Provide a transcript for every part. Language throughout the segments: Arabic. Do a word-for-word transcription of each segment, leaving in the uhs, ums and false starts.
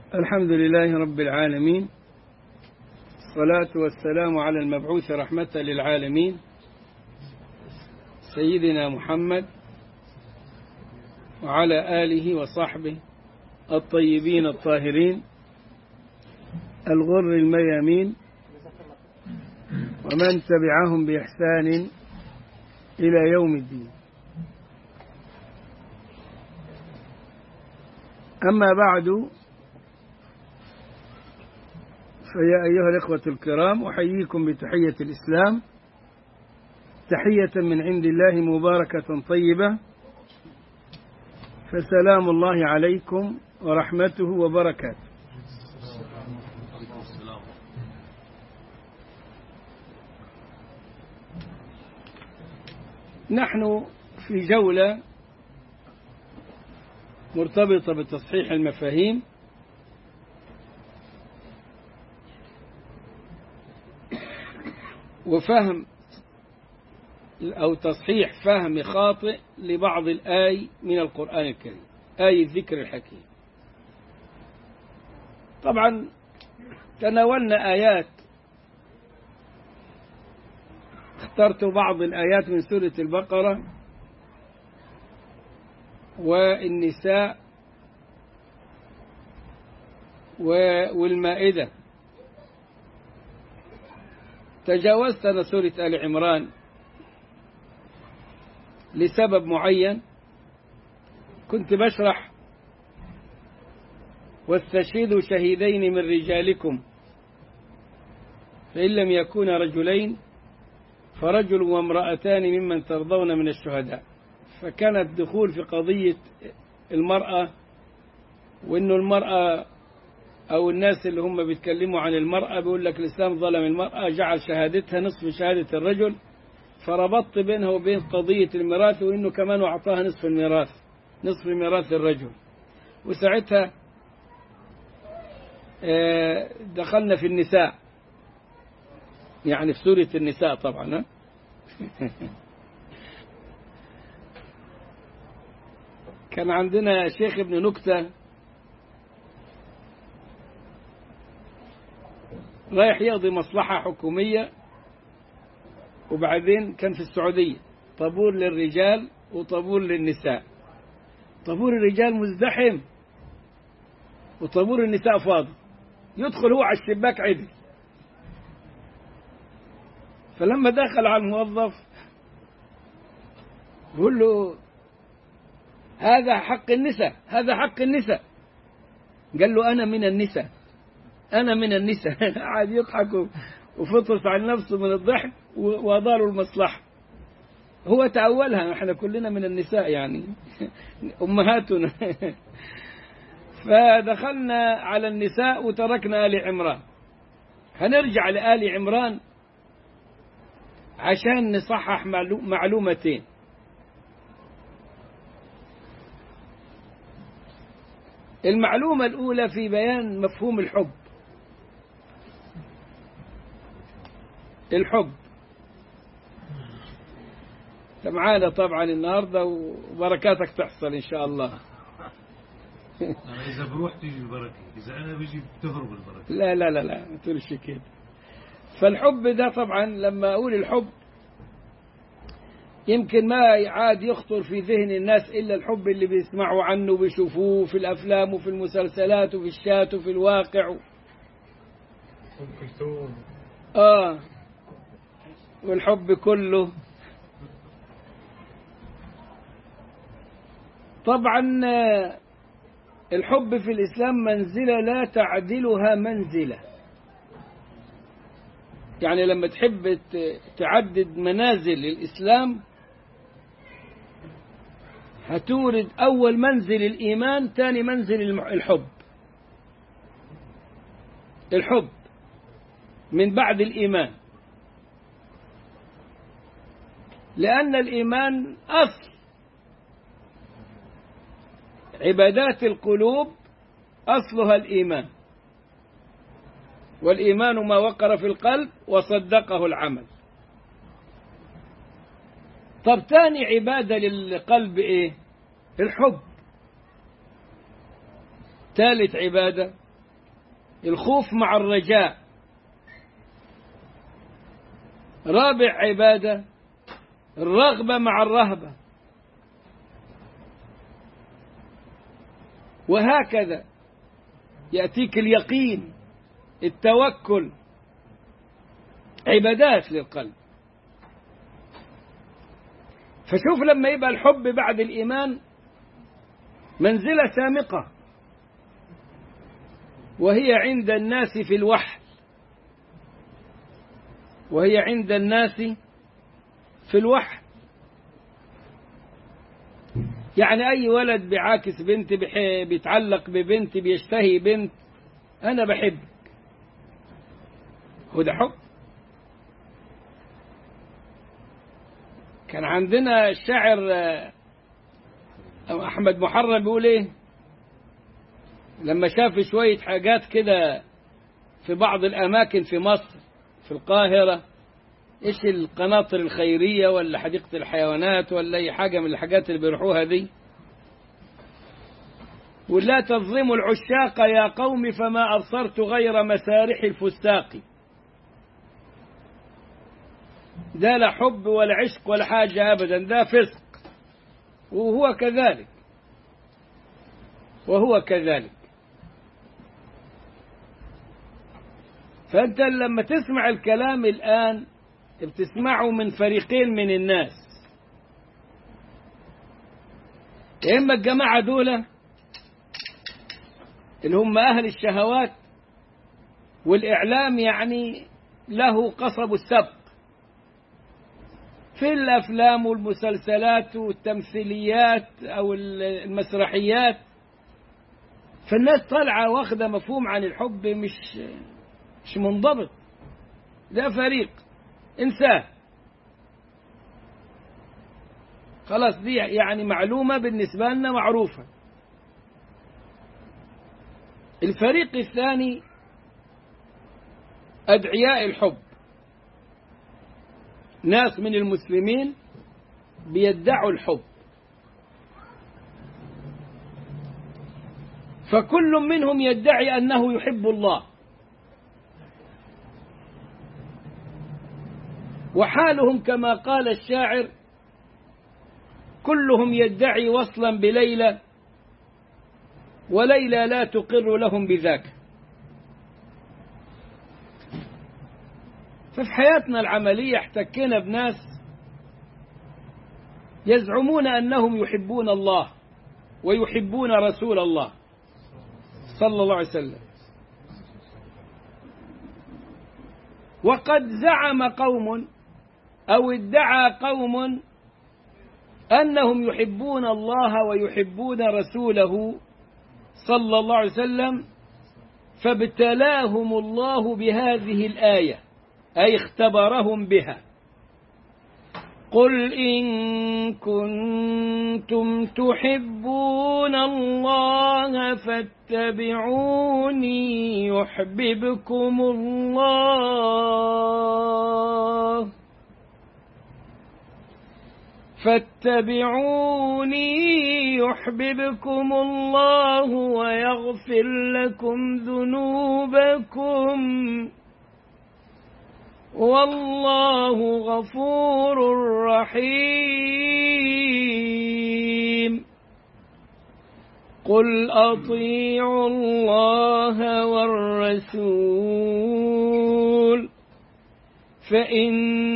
الحمد لله رب العالمين، الصلاة والسلام على المبعوث رحمة للعالمين سيدنا محمد وعلى آله وصحبه الطيبين الطاهرين الغر الميامين ومن تبعهم بإحسان إلى يوم الدين. أما بعد، فيا أيها الإخوة الكرام، أحييكم بتحية الإسلام، تحية من عند الله مباركة طيبة، فسلام الله عليكم ورحمته وبركاته. نحن في جولة مرتبطة بتصحيح المفاهيم، وفهم أو تصحيح فهم خاطئ لبعض الآي من القرآن الكريم، آي الذكر الحكيم. طبعا تناولنا آيات، اخترت بعض الآيات من سورة البقرة والنساء والمائدة. تجاوزت أنا سورة آل عمران لسبب معين، كنت بشرح واستشهدوا شهيدين من رجالكم فإن لم يكونا رجلين فرجل وامرأتان ممن ترضون من الشهداء. فكان الدخول في قضية المرأة، وإنه المرأة أو الناس اللي هم بيتكلموا عن المرأة بيقول لك الإسلام ظلم المرأة، جعل شهادتها نصف شهادة الرجل، فربطت بينها وبين قضية الميراث، وإنه كمان أعطاها نصف الميراث، نصف ميراث الرجل. وساعتها دخلنا في النساء، يعني في سورة النساء طبعا. كان عندنا شيخ ابن نكتة رايح يقضي مصلحة حكومية، وبعدين كان في السعودية طابور للرجال وطابور للنساء. طابور الرجال مزدحم وطابور النساء فاضي، يدخل هو على الشباك عدل. فلما دخل على الموظف بقول له هذا حق النساء، هذا حق النساء. قال له أنا من النساء، أنا من النساء. قاعد يضحك وفطس على نفسه من الضحك وأداروا المصلحة. هو تأولها، احنا كلنا من النساء يعني أمهاتنا. فدخلنا على النساء وتركنا آل عمران. هنرجع لآل عمران عشان نصحح معلومتين. المعلومة الأولى في بيان مفهوم الحب. الحب معانا طبعا النهاردة، وبركاتك تحصل إن شاء الله. إذا بروح تيجي البركة، إذا أنا بيجي بتهرب البركة. لا لا لا لا ما تقولش كده. فالحب ده طبعا لما أقول الحب يمكن ما عاد يخطر في ذهن الناس إلا الحب اللي بيسمعوا عنه وبيشوفوه في الأفلام وفي المسلسلات وفي الشات وفي الواقع. آه والحب كله طبعا. الحب في الإسلام منزلة لا تعدلها منزلة، يعني لما تحب تعدد منازل الإسلام هتورد أول منزل الإيمان، ثاني منزل الحب. الحب من بعد الإيمان، لأن الإيمان أصل عبادات القلوب، أصلها الإيمان، والإيمان ما وقر في القلب وصدقه العمل. طب تاني عبادة للقلب إيه؟ الحب. ثالث عبادة الخوف مع الرجاء. رابع عبادة الرغبة مع الرهبة. وهكذا يأتيك اليقين، التوكل، عبادات للقلب. فشوف لما يبقى الحب بعد الإيمان منزلة سامقة، وهي عند الناس في الوحل، وهي عند الناس في الوحل. يعني أي ولد بيعاكس بنت، بيتعلق ببنت، بيشتهي بنت، أنا بحبك، هو ده حب. كان عندنا الشاعر أحمد محرم بيقول إيه لما شاف شوية حاجات كده في بعض الأماكن في مصر، في القاهرة، إيش القناطر الخيرية ولا حديقة الحيوانات ولا أي حاجة من الحاجات اللي بيروحوها دي، ولا تظلموا العشاق يا قوم فما أبصرت غير مسارح الفستاق. ده لا حب ولا عشق ولا حاجة أبدا، ده فسق. وهو كذلك، وهو كذلك. فأنت لما تسمع الكلام الآن بتسمعه من فريقين من الناس. يا إما الجماعة دولة اللي هم أهل الشهوات، والإعلام يعني له قصب السبق في الأفلام والمسلسلات والتمثيليات أو المسرحيات. فالناس طالعة واخدة مفهوم عن الحب مش مش منضبط. ده فريق انساه، خلاص دي يعني معلومة بالنسبة لنا معروفة. الفريق الثاني أدعياء الحب، ناس من المسلمين بيدعوا الحب، فكل منهم يدعي أنه يحب الله، وحالهم كما قال الشاعر كلهم يدعي وصلا بليلى وليلى لا تقر لهم بذاك. ففي حياتنا العملية احتكينا بناس يزعمون أنهم يحبون الله ويحبون رسول الله صلى الله عليه وسلم، وقد زعم قوم أو ادعى قوم أنهم يحبون الله ويحبون رسوله صلى الله عليه وسلم، فابتلاهم الله بهذه الآية، أي اختبرهم بها: قل إن كنتم تحبون الله فاتبعوني يحببكم الله فاتبعوني يحببكم الله ويغفر لكم ذنوبكم والله غفور رحيم. قل أطيعوا الله والرسول فإن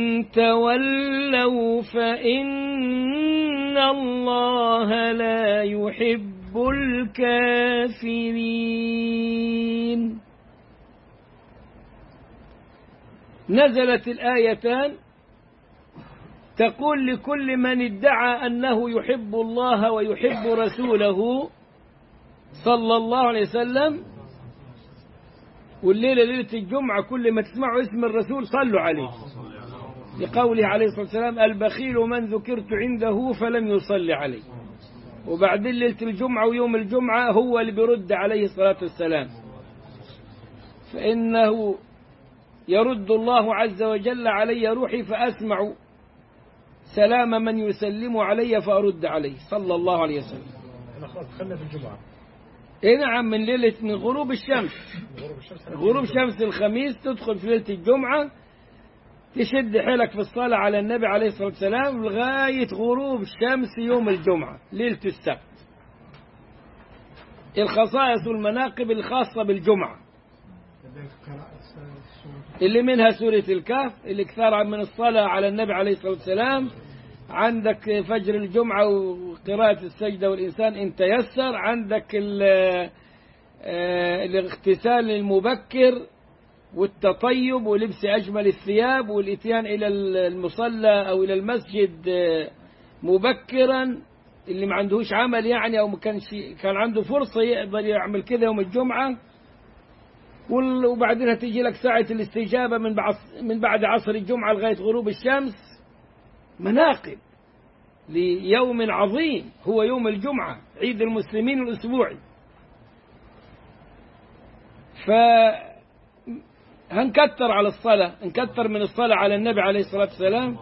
تولوا فإن الله لا يحب الكافرين. نزلت الآيتان تقول لكل من ادعى أنه يحب الله ويحب رسوله صلى الله عليه وسلم، والليلة ليلة الجمعة كل ما تسمعوا اسم الرسول صلوا عليه، لقوله عليه الصلاة والسلام: البخيل من ذكرت عنده فلم يصلي عليه. وبعدين ليلة الجمعة ويوم الجمعة هو اللي بيرد عليه الصلاة والسلام، فإنه يرد الله عز وجل علي روحي فأسمع سلام من يسلم علي فأرد عليه صلى الله عليه وسلم. خلنا في الجمعة. إيه نعم، من ليلة من غروب الشمس. غروب شمس الخميس تدخل في ليلة الجمعة، تشد حيلك في الصلاة على النبي عليه الصلاة والسلام لغاية غروب الشمس يوم الجمعة ليلة السبت. الخصائص والمناقب الخاصة بالجمعة اللي منها سورة الكهف، اللي كثار من الصلاة على النبي عليه الصلاة والسلام. عندك فجر الجمعة وقراءة السجدة والإنسان إن تيسر. عندك الاغتسال المبكر والتطيب ولبس أجمل الثياب والإتيان إلى المصلى أو إلى المسجد مبكرا. اللي ما عندهوش عمل يعني أو ما كانش كان عنده فرصة يقدر يعمل كذا يوم الجمعة. وبعدين تيجي لك ساعة الاستجابة من بعد من بعد عصر الجمعة لغاية غروب الشمس. مناقب ليوم عظيم هو يوم الجمعة، عيد المسلمين الأسبوعي. فهنكتر على الصلاة، نكتر من الصلاة على النبي عليه الصلاة والسلام.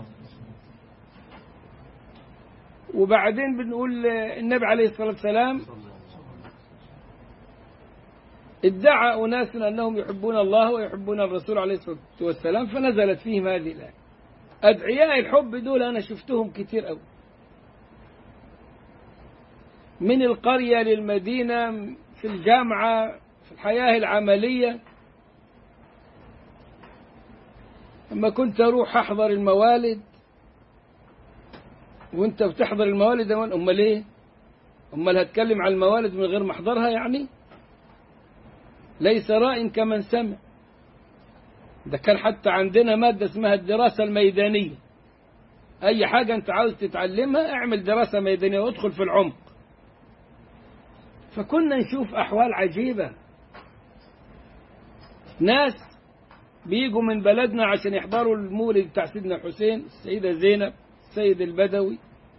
وبعدين بنقول النبي عليه الصلاة والسلام ادعى أناس أنهم يحبون الله ويحبون الرسول عليه الصلاة والسلام، فنزلت فيهم هذه الآية. أدعياء الحب دول أنا شفتهم كتير أوي، من القرية للمدينة، في الجامعة، في الحياة العملية. لما كنت أروح أحضر الموالد، وانت بتحضر الموالد أمال إيه؟ أمال هتكلم عن الموالد من غير ما أحضرها يعني؟ ليس راء كمن سمع. ده كان حتى عندنا مادة اسمها الدراسة الميدانية. أي حاجة أنت عاوز تتعلمها اعمل دراسة ميدانية وادخل في العمق. فكنا نشوف أحوال عجيبة، ناس بيجوا من بلدنا عشان يحضروا المولد بتاع سيدنا الحسين، السيدة زينب، السيد البدوي.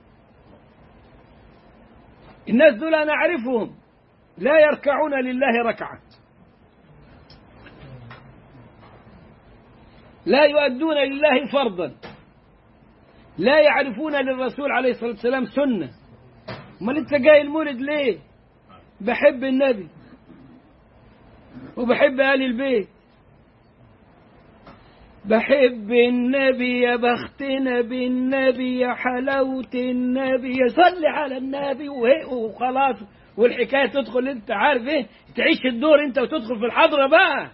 الناس دول أنا أعرفهم لا يركعون لله ركعة، لا يؤدون لله فرضا، لا يعرفون للرسول عليه الصلاة والسلام سنة. ما انت جاي المولد ليه؟ بحب النبي وبحب آل البيت. بحب النبي يا بختنا بالنبي يا حلاوة النبي صلي على النبي وخلاص. والحكاية تدخل انت عارف ايه، تعيش الدور انت وتدخل في الحضرة بقى.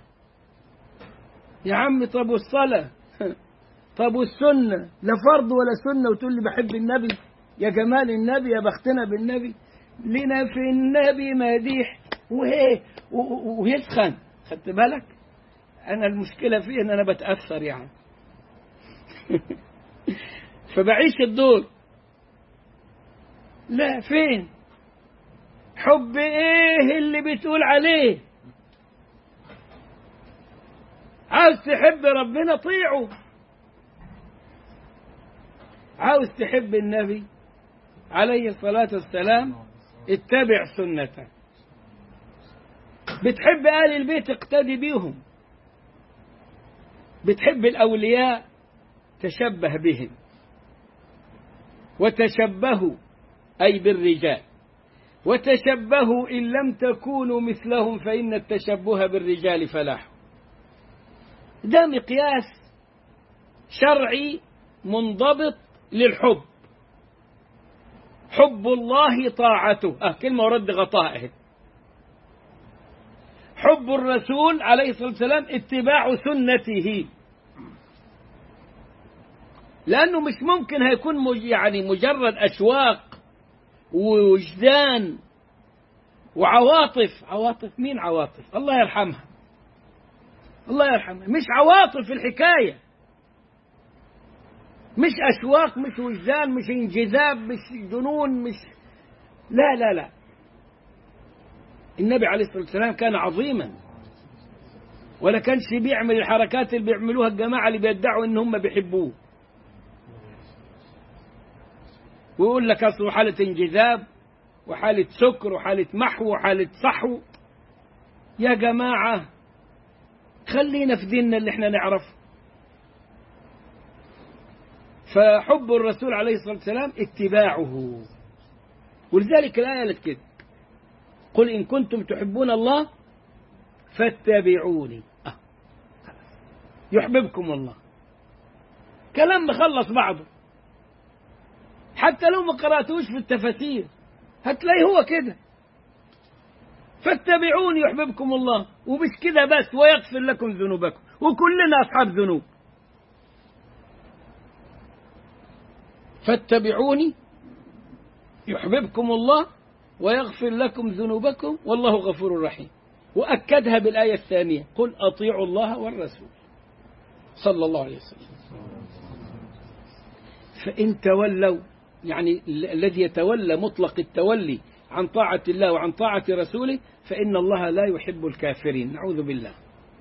يا عم طب والصلاة طب والسنة، لا فرض ولا سنة وتقول لي بحب النبي يا جمال النبي يا بختنا بالنبي. لنا في النبي مديح وهي ويسخن. خدت بالك؟ أنا المشكلة فيه أن أنا بتأثر يعني فبعيش الدور. لا، فين حب إيه اللي بتقول عليه؟ عاوز تحب ربنا طيعه، عاوز تحب النبي عليه الصلاة والسلام اتبع سنته. بتحب آل البيت اقتدي بيهم، بتحب الأولياء تشبه بهم. وتشبهوا أي بالرجال، وتشبهوا إن لم تكونوا مثلهم فإن التشبه بالرجال فلاح. ده مقياس شرعي منضبط للحب. حب الله طاعته، اه كلمة ورد غطاء اهي. حب الرسول عليه الصلاة والسلام اتباع سنته، لأنه مش ممكن هيكون مج يعني مجرد أشواق ووجدان وعواطف. عواطف مين عواطف؟ الله يرحمها، الله يرحمها. مش عواطف الحكاية، مش أشواق، مش وجدان، مش انجذاب، مش جنون، مش لا لا لا. النبي عليه الصلاة والسلام كان عظيما، ولا كانش بيعمل الحركات اللي بيعملوها الجماعة اللي بيدعوا إن هم بيحبوه، ويقول لك أصله حالة انجذاب وحالة سكر وحالة محو وحالة صحو. يا جماعة خلينا في ديننا اللي احنا نعرفه. فحب الرسول عليه الصلاة والسلام اتباعه. ولذلك الآية قالت كده: قل إن كنتم تحبون الله فاتبعوني. آه. يحببكم الله. كلام مخلص بعضه، حتى لو ما قرأتوش في التفاسير هتلاقي هو كده، فاتبعوني يحببكم الله، ومش كده بس ويغفر لكم ذنوبكم، وكلنا أصحاب ذنوب. فاتبعوني يحببكم الله ويغفر لكم ذنوبكم والله غفور رحيم. وأكدها بالآية الثانية قل أطيعوا الله والرسول صلى الله عليه وسلم. فإن تولوا، يعني الذي يتولى مطلق التولي عن طاعة الله وعن طاعة رسوله فإن الله لا يحب الكافرين، نعوذ بالله.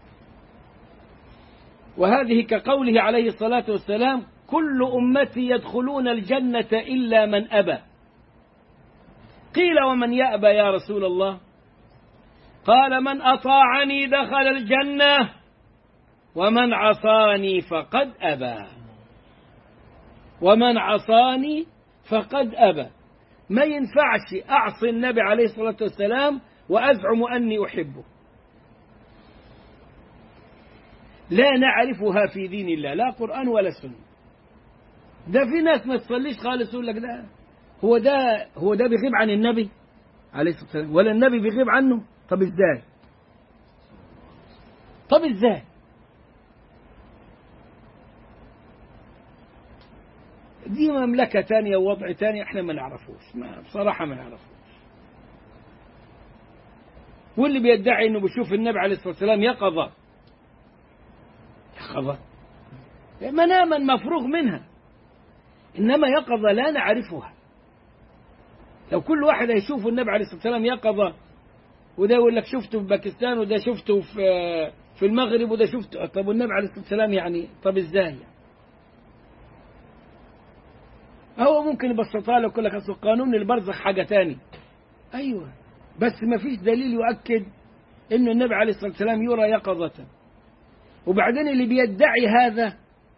وهذه كقوله عليه الصلاة والسلام كل أمتي يدخلون الجنة إلا من أبى. قيل ومن يأبى يا رسول الله؟ قال من أطاعني دخل الجنة ومن عصاني فقد أبى. ومن عصاني فقد أبى. ما ينفعش أعصي النبي عليه الصلاة والسلام وأزعم أني أحبه. لا نعرفها في دين الله، لا قرآن ولا سنة. ده في ناس ما تصليش خالص يقول لك لا هو ده هو ده بيغيب عن النبي عليه الصلاة والسلام ولا النبي بيغيب عنه. طب ازاي؟ طب ازاي؟ دي مملكة تانية ووضع تاني احنا ما نعرفوش، ما بصراحة ما نعرفوش. واللي بيدعي انه بيشوف النبي عليه الصلاة والسلام يقظة يقظة مناما مفروغ منها، إنما يقظة لا نعرفها. لو كل واحد يشوف النبي عليه الصلاة والسلام يقظة، وده يقول لك شفته في باكستان وده شفته في في المغرب وده شفته، طب والنبي عليه الصلاة والسلام يعني طب ازاي يعني؟ هو ممكن يبسطها لك يقول لك اصل قانون البرزخ حاجة تاني. ايوه بس ما فيش دليل يؤكد انه النبي عليه الصلاة والسلام يرى يقظة. وبعدين اللي بيدعي هذا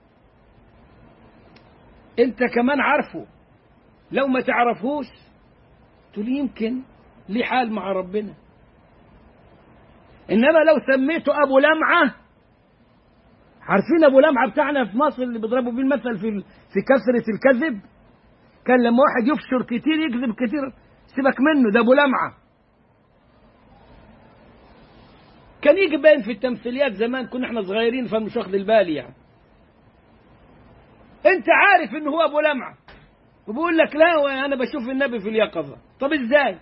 انت كمان عارفه، لو ما تعرفوش تقول يمكن ليه حال مع ربنا. انما لو سميته ابو لمعة، عارفين ابو لمعة بتاعنا في مصر اللي بيضربوا بيه المثل في في كثرة الكذب، كان لما واحد يفشر كتير يكذب كتير سيبك منه، ده ابو لمعة. كان يجي باين في التمثيليات زمان، كنا احنا صغيرين فمش واخد البال يعني. انت عارف انه هو ابو لمعة وبيقول لك لا انا بشوف النبي في اليقظة. طب ازاي؟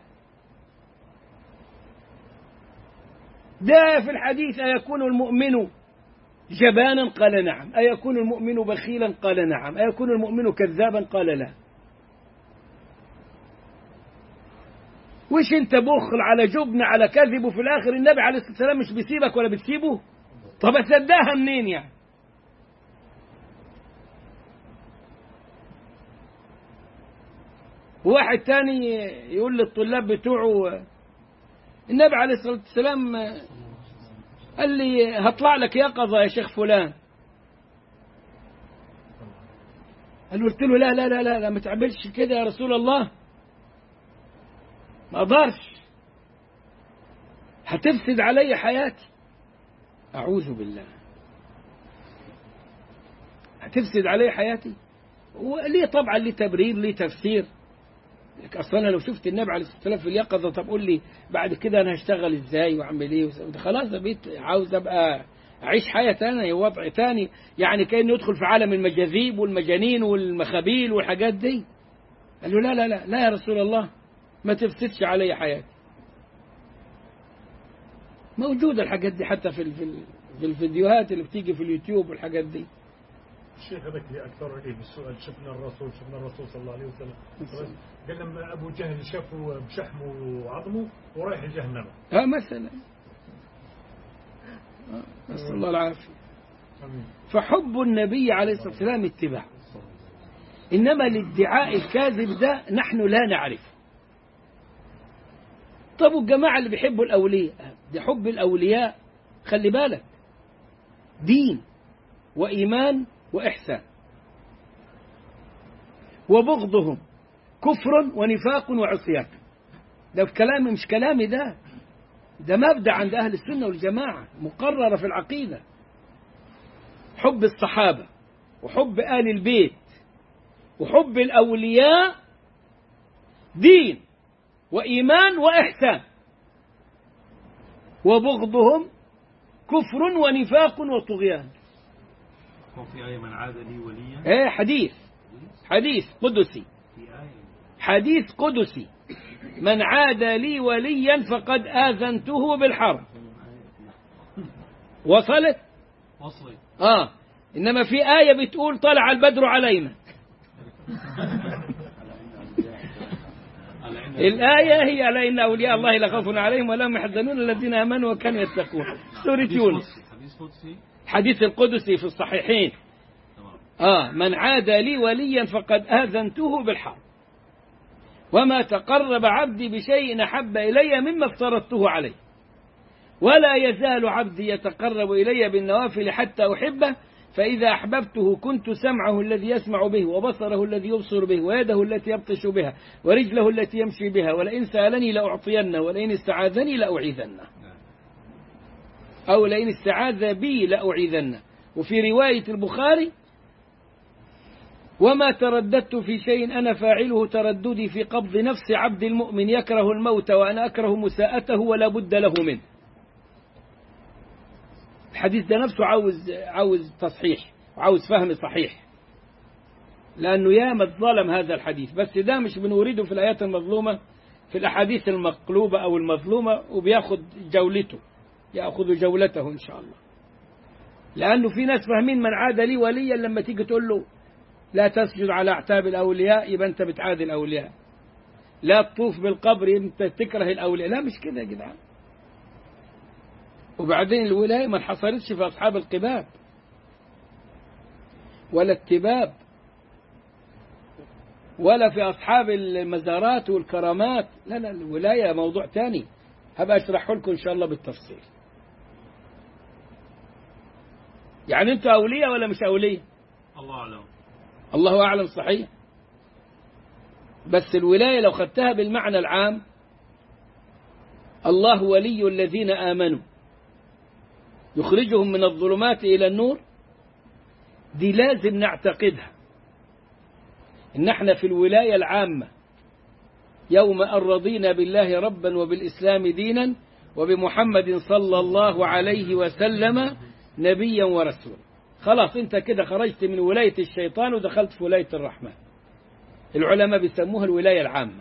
ده في الحديث أيكون المؤمن جبانا؟ قال نعم. أيكون المؤمن بخيلا؟ قال نعم. أيكون المؤمن كذابا؟ قال لا. وش انت بخل على جبن على كذب، وفي الآخر النبي عليه الصلاة والسلام مش بيسيبك ولا بتسيبه؟ طب أصدقها منين يعني؟ واحد تاني يقول للطلاب بتوعه النبي عليه الصلاة والسلام قال لي هطلع لك يقظة يا شيخ فلان. قال قلت له لا لا لا لا, لا ما تعملش كده يا رسول الله، ما أقدرش، هتفسد علي حياتي. أعوذ بالله، هتفسد علي حياتي. وليه طبعا ليه تبرير ليه تفسير. اصلا انا لو شفت النبي عليه الصلاه والسلام في اليقظه طب قول لي بعد كده انا هشتغل ازاي واعمل ايه؟ خلاص بقيت عاوز ابقى اعيش حياه ثانيه ووضع ثاني، يعني كانه يدخل في عالم المجاذيب والمجانين والمخابيل والحاجات دي. قال له لا لا لا لا يا رسول الله ما تفسدش علي حياتي. موجوده الحاجات دي حتى في في الفيديوهات اللي بتيجي في اليوتيوب والحاجات دي. الشيخ هذاك اللي أكثر إيه بالسؤال شفنا الرسول شفنا الرسول صلى الله عليه وسلم قال لما أبو جهل شافه بشحمه وعظمه ورايح جهنم. ها مثلا نسأل الله العافية. فحب النبي عليه الصلاة والسلام اتباع، إنما الادعاء الكاذب ده نحن لا نعرفه. طب والجماعة اللي بيحبوا الأولياء ده حب الأولياء خلي بالك دين وإيمان وإحسان، وبغضهم كفر ونفاق وعصيان. ده في كلامي مش كلامي، ده ده مبدأ عند أهل السنة والجماعة مقررة في العقيدة. حب الصحابة وحب آل البيت وحب الأولياء دين وإيمان وإحسان، وبغضهم كفر ونفاق وطغيان. وفي آية من عاد لي وليا، ايه حديث حديث قدسي، حديث قدسي، من عاد لي وليا فقد آذنته بالحرب. وصلت؟ وصلت. آه إنما في آية بتقول طلع البدر علينا. الآية هي على إن أولياء الله لا خوف عليهم ولا هم يحزنون الذين آمنوا وكانوا يتقون. سورة يونس. حديث القدسي في الصحيحين. آه من عاد لي وليا فقد آذنته بالحرب، وما تقرب عبدي بشيء أحب إلي مما افترضته عليه، ولا يزال عبدي يتقرب إلي بالنوافل حتى أحبه، فإذا أحببته كنت سمعه الذي يسمع به، وبصره الذي يبصر به، ويده التي يبطش بها، ورجله التي يمشي بها، ولئن سألني لأعطينه، ولئن استعاذني لأعيذنه، أو لئن استعاذ بي لأعيذنه. وفي رواية البخاري وما ترددت في شيء أنا فاعله ترددي في قبض نفس عبد المؤمن يكره الموت وأنا أكره مساءته ولا بد له منه. الحديث ده نفسه عاوز عاوز تصحيح وعاوز فهم صحيح، لأنه ياما ظلم هذا الحديث، بس ده مش بنورده في الآيات المظلومة، في الأحاديث المقلوبة أو المظلومة، وبياخد جولته، يأخذ جولته إن شاء الله. لأنه في ناس فاهمين من عاد لي وليا لما تيجي تقول له لا تسجد على أعتاب الأولياء يبقى أنت بتعادي الأولياء، لا تطوف بالقبر أنت تكره الأولياء. لا، مش كده يا جدعان. وبعدين الولاية ما انحصرتش في أصحاب القباب ولا التباب ولا في أصحاب المزارات والكرامات، لا لا، الولاية موضوع تاني هبقى أشرحه لكم إن شاء الله بالتفصيل. يعني أنتوا أولياء ولا مش أولياء؟ الله أعلم. الله أعلم صحيح، بس الولاية لو خدتها بالمعنى العام، الله ولي الذين آمنوا يخرجهم من الظلمات إلى النور، دي لازم نعتقدها إن احنا في الولاية العامة يوم أن رضينا بالله ربا وبالإسلام دينا وبمحمد صلى الله عليه وسلم نبيا ورسولا. خلاص انت كده خرجت من ولاية الشيطان ودخلت في ولاية الرحمن. العلماء بيسموها الولاية العامة.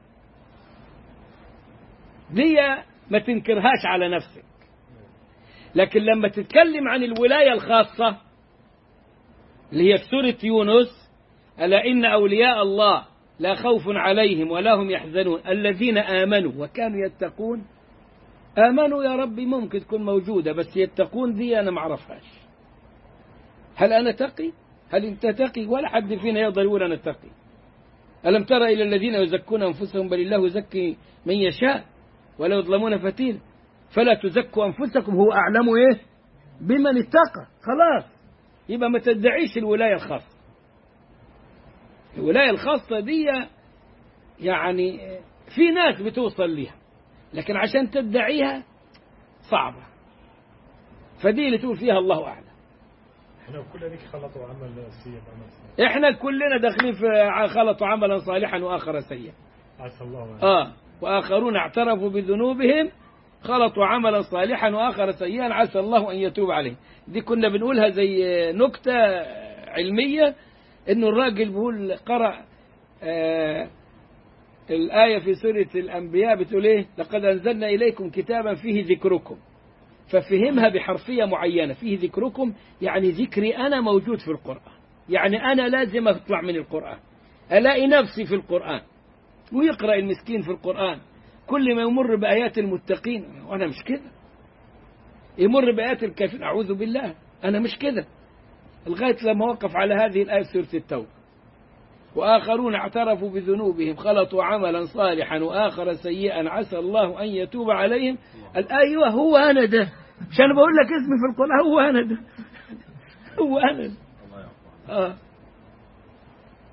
دي ما تنكرهاش على نفسك، لكن لما تتكلم عن الولاية الخاصة اللي هي سورة يونس، ألا إن أولياء الله لا خوف عليهم ولا هم يحزنون الذين آمنوا وكانوا يتقون. آمنوا يا ربي ممكن تكون موجودة، بس يتقون دي أنا معرفهاش. هل أنا تقي؟ هل أنت تقي؟ ولا حد فينا يقدر يقول أنا تقي. ألم ترى إلى الذين يزكون أنفسهم بل الله يزكي من يشاء ولا يظلمون فتيلا فلا تزكوا أنفسكم هو أعلم إيه بمن اتقى. خلاص، يبقى ما تدعيش الولاية الخاصة. الولاية الخاصة دي يعني في ناس بتوصل ليها، لكن عشان تدعيها صعبة، فدي اللي تقول فيها الله أعلم. احنا كلنا خلطوا عمل سيء، احنا كلنا داخلين في خلطوا عملا صالحا وآخر سيئا. عسى الله. آه وآخرون اعترفوا بذنوبهم خلطوا عملا صالحا وآخر سيئا عسى الله أن يتوب عليه. دي كنا بنقولها زي نكتة علمية، إنه الراجل بيقول قرأ آه الآية في سورة الأنبياء بتقول إيه؟ لقد أنزلنا إليكم كتابا فيه ذكركم، ففهمها بحرفية معينة. فيه ذكركم يعني ذكري أنا موجود في القرآن، يعني أنا لازم أطلع من القرآن ألاقي نفسي في القرآن. ويقرأ المسكين في القرآن كل ما يمر بآيات المتقين، وأنا مش كده. يمر بآيات الكافرين، أعوذ بالله أنا مش كده، لغاية لما وقف على هذه الآية سورة التوبة. وآخرون اعترفوا بذنوبهم خلطوا عملا صالحا وآخر سيئا عسى الله أن يتوب عليهم. الآية هو أنا ده، عشان بقول لك اسمي في القرآن هو أنا ده، هو أنا ده. آه.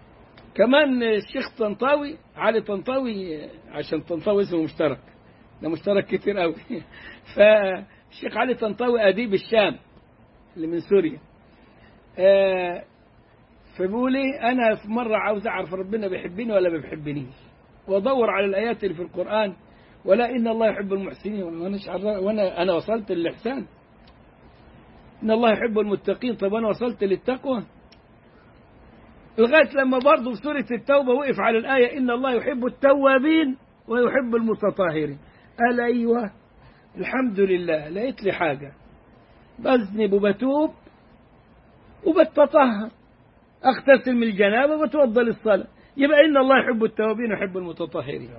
كمان الشيخ طنطاوي، علي طنطاوي، عشان طنطاوي اسمه مشترك، ده مشترك كتير قوي. فالشيخ علي طنطاوي أديب الشام اللي من سوريا، آه فبيقول لي أنا في مرة عاوز أعرف ربنا بيحبني ولا ما بيحبنيش، وأدور على الآيات اللي في القرآن، ولا إن الله يحب المحسنين، وأنا وأنا أنا وصلت للإحسان، إن الله يحب المتقين، طب أنا وصلت للتقوى، لغاية لما برضه في سورة التوبة وقف على الآية إن الله يحب التوابين ويحب المتطهرين. قال أيوة الحمد لله لقيت لي حاجة، بذنب وبتوب وبتطهر، أغتسل من الجنابة وبتوضى للصلاة، يبقى إن الله يحب التوابين ويحب المتطهرين.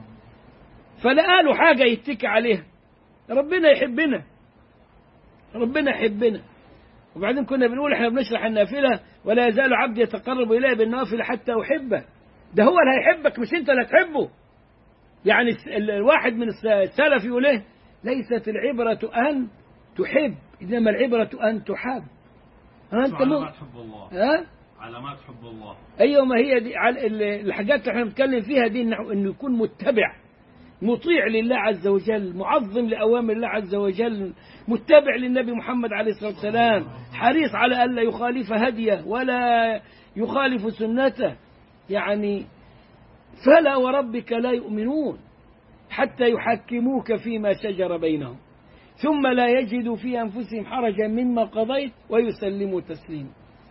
فلقى له حاجة يتكي عليها، ربنا يحبنا، ربنا يحبنا. وبعدين كنا بنقول احنا بنشرح النافلة ولا يزال عبد يتقرب إليه بالنوافل حتى أحبه، ده هو اللي هيحبك مش أنت اللي هتحبه. يعني الواحد من السلف يقول ايه، ليست العبرة أن تحب إنما العبرة أن تحب. ها أنت مو علامات حب الله، ها علامات حب الله. أيوة، ما هي دي الحاجات اللي احنا بنتكلم فيها دي، إنه يكون متبع مطيع لله عز وجل، معظم لأوامر الله عز وجل، متبع للنبي محمد عليه الصلاة والسلام، حريص على ألا يخالف هديه ولا يخالف سنته. يعني فلا وربك لا يؤمنون حتى يحكموك فيما شجر بينهم ثم لا يجدوا في أنفسهم حرجا مما قضيت ويسلموا تسليما.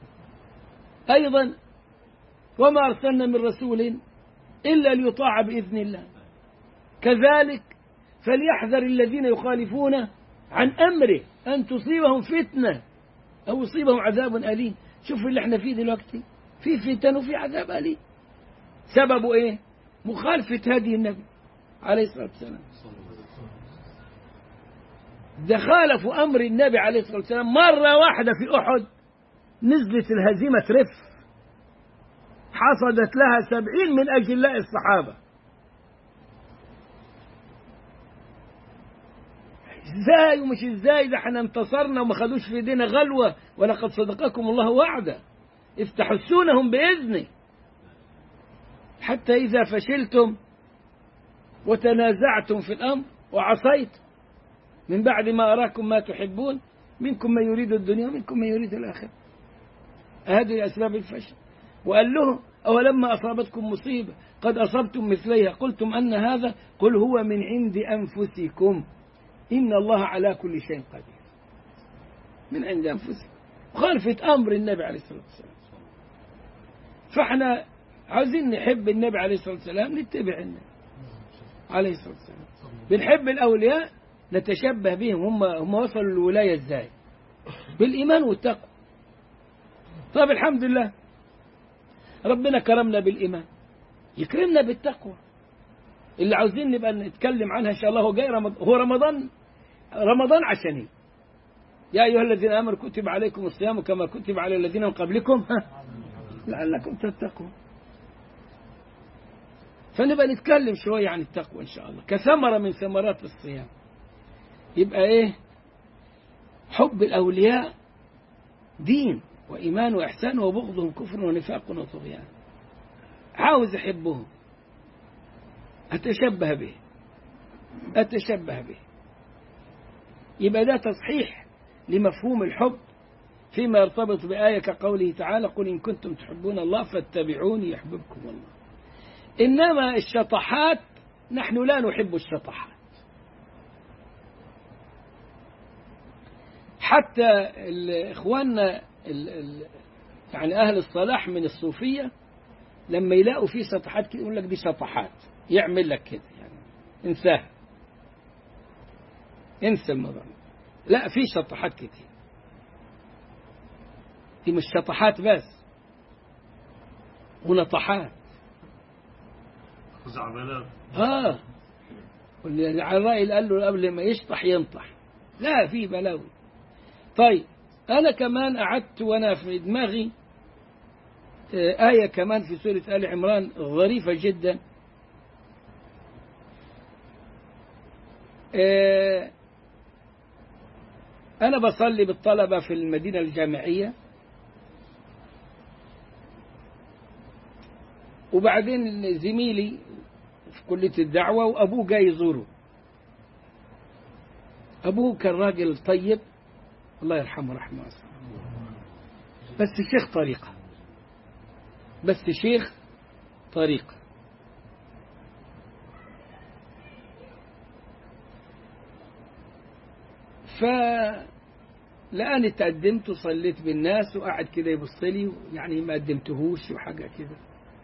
أيضا وما أرسلنا من رسول إلا ليطاع بإذن الله، كذلك فليحذر الذين يخالفون عن أمره أن تصيبهم فتنة أو يصيبهم عذاب أليم. شوف اللي احنا فيه دلوقتي، في فتن وفي عذاب أليم، سببه إيه؟ مخالفة هدي النبي عليه الصلاة والسلام. ده خالفوا أمر النبي عليه الصلاة والسلام، مرة واحدة في أحد نزلت الهزيمة ترف، حصدت لها سبعين من أجلاء الصحابة. ازاي ومش ازاي، ده احنا انتصرنا وما خدوش في ايدينا غلوة، ولقد صدقكم الله وعده إذ تحسونهم بإذنه حتى إذا فشلتم وتنازعتم في الأمر وعصيتم من بعد ما أراكم ما تحبون منكم من يريد الدنيا ومنكم من يريد الآخرة. هذه أسباب الفشل. وقال لهم أولما أصابتكم مصيبة قد أصبتم مثليها قلتم أن هذا، قل هو من عند أنفسكم إن الله على كل شيء قدير. من عند أنفسكم، مخالفة أمر النبي عليه الصلاة والسلام. فإحنا عايزين نحب النبي عليه الصلاة والسلام، نتبع النبي عليه الصلاة والسلام. بنحب الأولياء نتشبه بهم. هم هم وصلوا للولاية إزاي؟ بالإيمان والتقوى. طب الحمد لله ربنا كرمنا بالإيمان، يكرمنا بالتقوى اللي عاوزين نبقى نتكلم عنها إن شاء الله. هو جاي رمضان، هو رمضان رمضان عشاني يا أيها الذين آمنوا كتب عليكم الصيام كما كتب على الذين من قبلكم لعلكم تتقون. فنبقى نتكلم شوية عن التقوى إن شاء الله كثمرة من ثمرات الصيام. يبقى إيه؟ حب الأولياء دين وإيمان وإحسان، وبغضهم كفر ونفاق وطغيان. عاوز أحبهم، أتشبه به أتشبه به يبقى ده تصحيح لمفهوم الحب فيما يرتبط بآية كقوله تعالى قل إن كنتم تحبون الله فاتبعوني يحببكم الله. إنما الشطحات نحن لا نحب الشطحات. حتى إخواننا يعني أهل الصلاح من الصوفية لما يلاقوا فيه شطحات كده يقول لك دي شطحات، يعمل لك كده يعني انساه، انسى الموضوع. لا، في شطحات كتير، دي مش شطحات بس، ونطحات خزعبلات. اه واللي على الرأي اللي قال له قبل ما يشطح ينطح، لا في بلاوي. طيب أنا كمان قعدت وأنا في دماغي آية كمان في سورة آل عمران ظريفة جدا. أنا بصلي بالطلبة في المدينة الجامعية، وبعدين زميلي في كلية الدعوة وأبوه جاي يزوره. أبوه كان راجل طيب الله يرحمه رحمه الله، بس شيخ طريقة، بس شيخ طريقة. فلأني تقدمت وصليت بالناس وقعد كده يبص لي، يعني ما قدمتهوش وحاجة كده،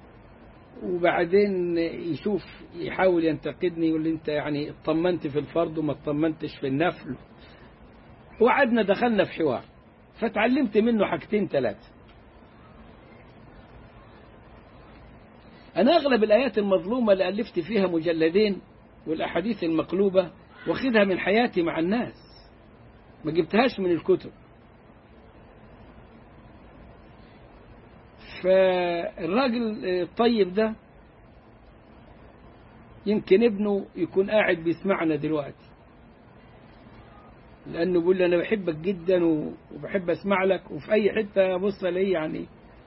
وبعدين يشوف يحاول ينتقدني يقول لي أنت يعني اطمنت في الفرض وما اطمنتش في النفل. وقعدنا دخلنا في حوار، فتعلمت منه حاجتين ثلاثة. أنا أغلب الآيات المظلومة اللي ألفت فيها مجلدين والأحاديث المقلوبة واخدها من حياتي مع الناس، ما جبتهاش من الكتب. فالراجل الطيب ده يمكن ابنه يكون قاعد بيسمعنا دلوقتي، لأنه بيقول لي أنا بحبك جدا وبحب أسمع لك، وفي أي حتة أبص ألاقيه يعني.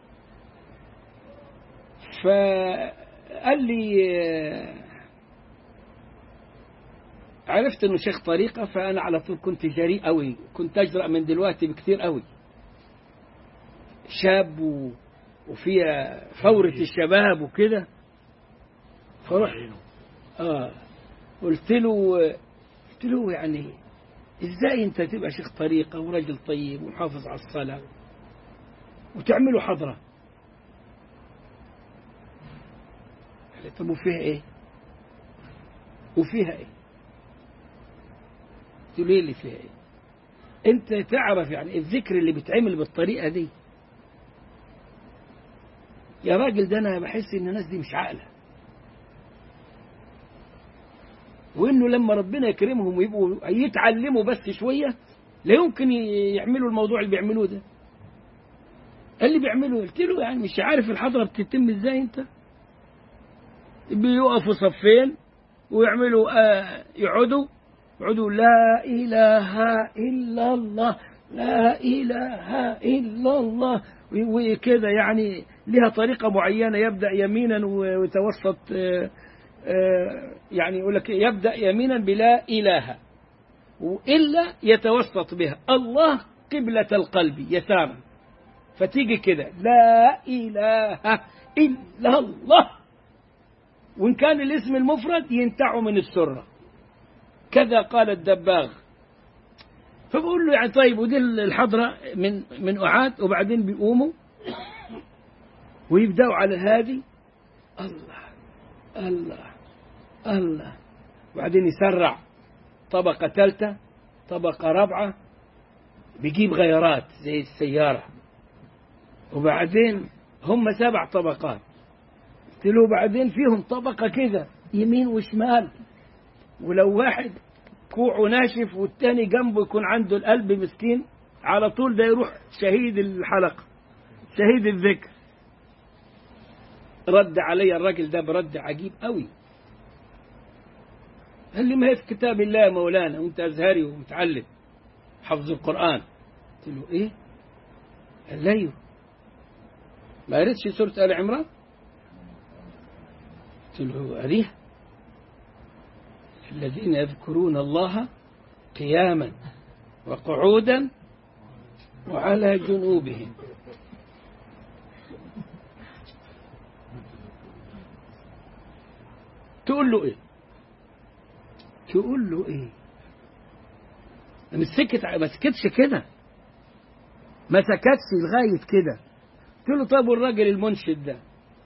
فقال لي عرفت إنه شيخ طريقة، فأنا على طول كنت جريء قوي، كنت أجرأ من دلوقتي بكتير قوي، شاب و... وفيها فورة الشباب وكده. فرحت آه قلت له قلت له يعني إزاي أنت تبقى شيخ طريقة ورجل طيب ومحافظ على الصلاة وتعمله حضرة؟ طب وفيها إيه؟ وفيها إيه؟ قلت له إيه اللي فيها إيه؟ أنت تعرف يعني الذكر اللي بيتعمل بالطريقة دي يا راجل، ده أنا بحس إن الناس دي مش عاقلة، وإنه لما ربنا يكرمهم ويبقوا يتعلموا بس شوية لا يمكن يعملوا الموضوع اللي بيعملوه ده. اللي بيعملوه قلت له يعني مش عارف الحضرة بتتم إزاي؟ أنت بيقفوا صفين ويعملوا آه يقعدوا يقعدوا لا إله إلا الله لا إله إلا الله وكذا، يعني لها طريقة معينة، يبدأ يمينا ويتوسط يعني يقول لك يبدأ يمينا بلا إله وإلا يتوسط بها، الله قبلة القلب يسارا، فتيجي كده لا إله إلا الله، وإن كان الاسم المفرد ينتع من السرة، كذا قال الدباغ. فبقول له يعني طيب ودي الحضرة من من أعاد، وبعدين بيقوموا ويبدأوا على هذه الله الله الله، وبعدين يسرع طبقة ثالثة طبقة رابعة، بيجيب غيرات زي السيارة، وبعدين هم سبع طبقات. قلت له بعدين فيهم طبقة كذا يمين وشمال، ولو واحد كوعه ناشف والتاني جنبه يكون عنده القلب مسكين على طول ده يروح شهيد الحلقة شهيد الذكر. رد علي الراجل ده برد عجيب قوي، قال لي ما هي في كتاب الله يا مولانا وانت أزهري ومتعلم حفظ القرآن. قلت له ايه؟ قال لي ايوه. ما قريتش سورة آل عمران؟ قلت له قريها، الذين يذكرون الله قياما وقعودا وعلى جنوبهم. تقول له ايه؟ تقول له ايه؟ ما سكت ما سكتش كده، ما سكتش لغايه كده. قلت له طب والراجل المنشد ده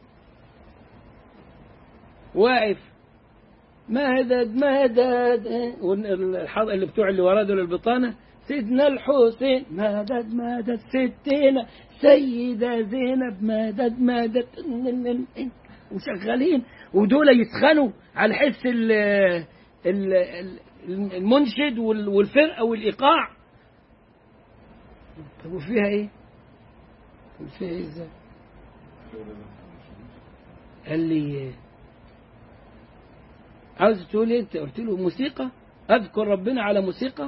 واقف مدد مدد، اللي بتوع اللي وراه دول البطانه سيدنا الحسين مدد مدد، ستنا سيدة زينب مدد مدد، وشغالين ودول يسخنوا على حس المنشد والفرقة والإيقاع. طب وفيها ايه؟ وفيها ايه ازاي؟ قال لي عاوز تقول ايه انت؟ قلت له موسيقى، اذكر ربنا على موسيقى؟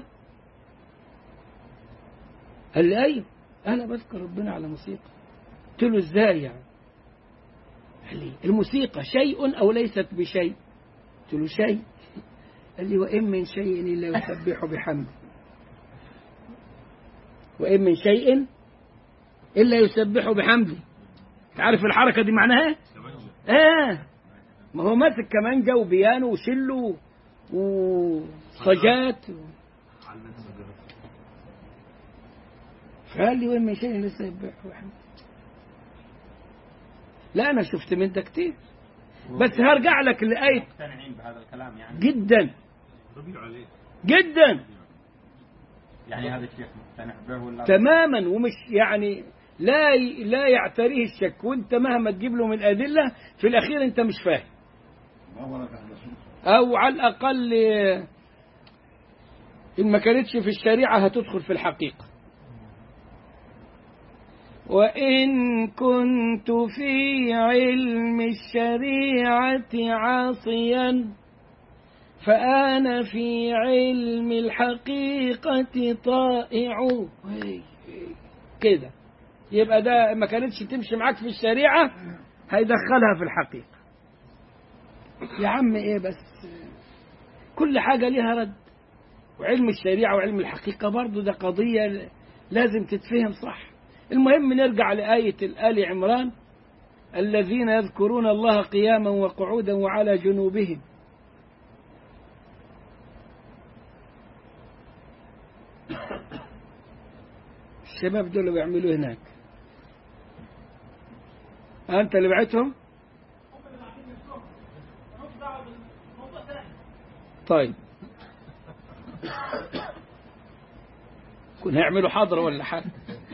قال لي ايوه انا بذكر ربنا على موسيقى. قلت له ازاي يعني؟ قال لي الموسيقى شيء أو ليست بشيء؟ قلت له شيء. قال لي وإن من شيء إلا يسبح بحمده، وإن من شيء إلا يسبح بحمده. تعرف الحركة دي معناها؟ آه ما هو ماسك كمانجا وبيانو وشلو وصجات. فقال لي وإن من شيء إلا يسبح بحمده. لا أنا شفت من ده كتير، بس هرجع لك لآية. مقتنعين بهذا الكلام يعني؟ جدا جدا يعني هذا الشيخ مقتنع به ولا؟ تماما، ومش يعني لا لا يعتريه الشك، وانت مهما تجيب له من الأدلة في الأخير انت مش فاهم، أو على الأقل إن ما كانتش في الشريعة هتدخل في الحقيقة. وإن كنت في علم الشريعة عاصيا فأنا في علم الحقيقة طائع. كده يبقى ده ما كانتش تمشي معاك في الشريعة هيدخلها في الحقيقة. يا عم ايه بس، كل حاجة ليها رد، وعلم الشريعة وعلم الحقيقة برضو ده قضية لازم تتفهم صح. المهم نرجع لآية آل عمران: الذين يذكرون الله قياما وقعودا وعلى جنوبهم. الشباب دول بيعملوا هناك، أنت اللي بعتهم؟ طيب كنا يعملوا حضرة ولا حاجة.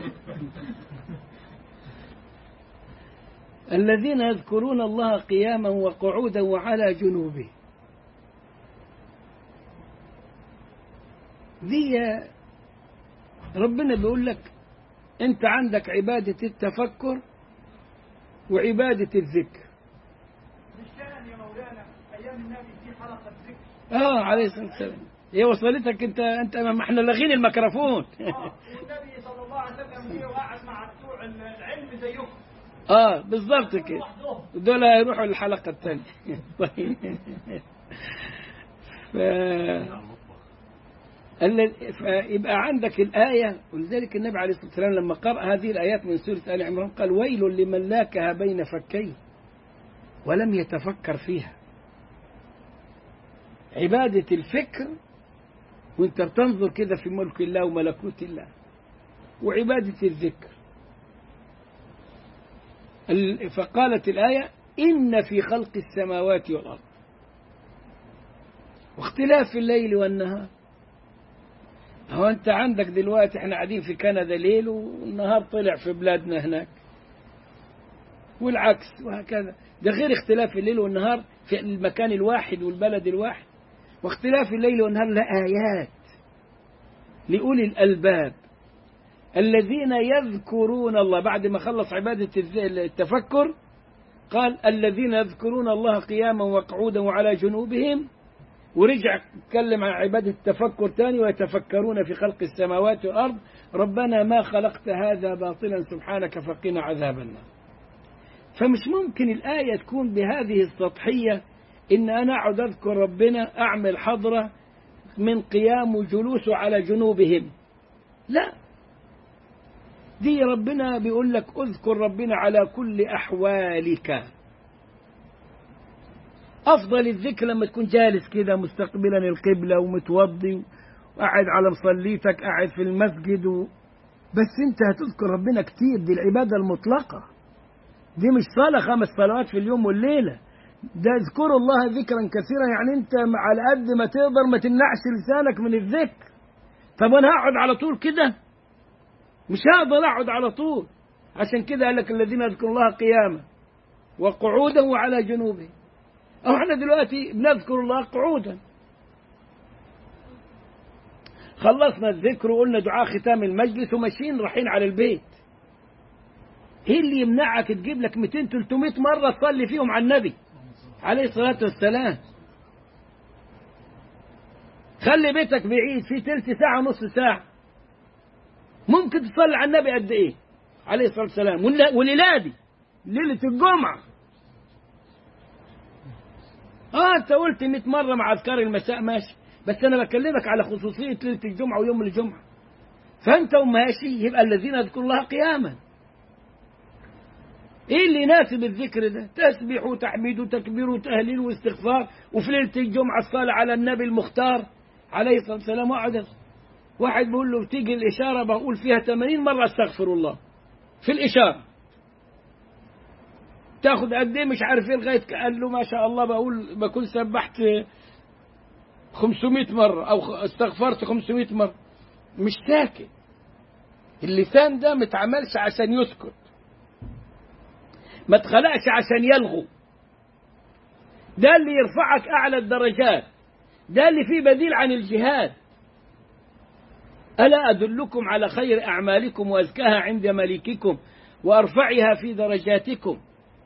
الذين يذكرون الله قياما وقعودا وعلى جنوبه. دي ربنا بيقول لك انت عندك عبادة التفكر وعبادة الذكر. بالشأن يا مولانا أيام النبي في حلقة ذكر. اه عليه الصلاة والسلام. هي وصلتك انت انت ما احنا لاغين الميكروفون. اه والنبي صلى الله عليه وسلم جه وقعد مع بتوع العلم زيكم. اه بالضبط كده، دول هيروحوا للحلقة الثانية. طيب ف... فيبقى عندك الآية. ولذلك النبي عليه الصلاة والسلام لما قرأ هذه الآيات من سورة آل عمران قال: ويل لمن لاكها بين فكيه ولم يتفكر فيها. عبادة الفكر وانت بتنظر كده في ملك الله وملكوت الله، وعبادة الذكر. فقالت الآية: إن في خلق السماوات والأرض واختلاف الليل والنهار. هو أنت عندك دلوقتي احنا قاعدين في كندا ليل والنهار طلع في بلادنا هناك، والعكس وهكذا. ده غير اختلاف الليل والنهار في المكان الواحد والبلد الواحد. واختلاف الليل والنهار لآيات لأولي الألباب الذين يذكرون الله. بعد ما خلص عبادة التفكر قال: الذين يذكرون الله قياما وقعودا وعلى جنوبهم، ورجع اتكلم عن عبادة التفكر تاني: ويتفكرون في خلق السماوات والأرض ربنا ما خلقت هذا باطلا سبحانك فقنا عذاب النار. فمش ممكن الآية تكون بهذه السطحية، إن أنا أقعد أذكر ربنا أعمل حضرة من قيام وجلوس على جنوبهم. لا، دي ربنا بيقول لك اذكر ربنا على كل أحوالك. أفضل الذكر لما تكون جالس كده مستقبلا القبلة ومتوضي وقاعد على مصليتك، قاعد في المسجد و... بس أنت هتذكر ربنا كتير. دي العبادة المطلقة، دي مش صلاة خمس صلوات في اليوم والليلة. ده اذكروا الله ذكرا كثيرا، يعني أنت على قد ما تقدر ما تمنعش لسانك من الذكر. طب أنا هقعد على طول كده؟ مش هقدر أقعد على طول. عشان كده قال لك: الذين يذكرون الله قياما وقعودا وعلى جنوبهم. أو احنا دلوقتي بنذكر الله قعودا، خلصنا الذكر وقلنا دعاء ختام المجلس وماشيين رايحين على البيت. ايه اللي يمنعك تجيب لك مئتين ثلاثمئة مرة تصلي فيهم على النبي عليه الصلاة والسلام؟ خلي بيتك بعيد في تلت ساعة نص ساعة، ممكن تصلي على النبي قد ايه عليه الصلاة والسلام. والليلة دي ليلة الجمعة اه انت قلت مئة مرة مع اذكار المساء ماشي، بس انا بكلمك على خصوصية ليلة الجمعة ويوم الجمعة. فانت وماشي يبقى الذين يذكروا الله قياما. ايه اللي يناسب الذكر ده؟ تسبيح وتحميد وتكبير وتهليل واستغفار، وفي ليلة الجمعة الصلاة على النبي المختار عليه الصلاة والسلام. وعدد واحد بيقول له بتيجي الإشارة بقول فيها ثمانين مرة استغفر الله في الإشارة، تاخد قد ايه مش عارف ايه لغاية قال له ما شاء الله بقول بكون سبحت خمسمائة مرة أو استغفرت خمسمائة مرة. مش ساكت، اللسان ده متعملش عشان يسكت، ما تخلقش عشان يلغو. ده اللي يرفعك أعلى الدرجات، ده اللي فيه بديل عن الجهاد. ألا أدلكم على خير أعمالكم وأزكاها عند مليككم وأرفعها في درجاتكم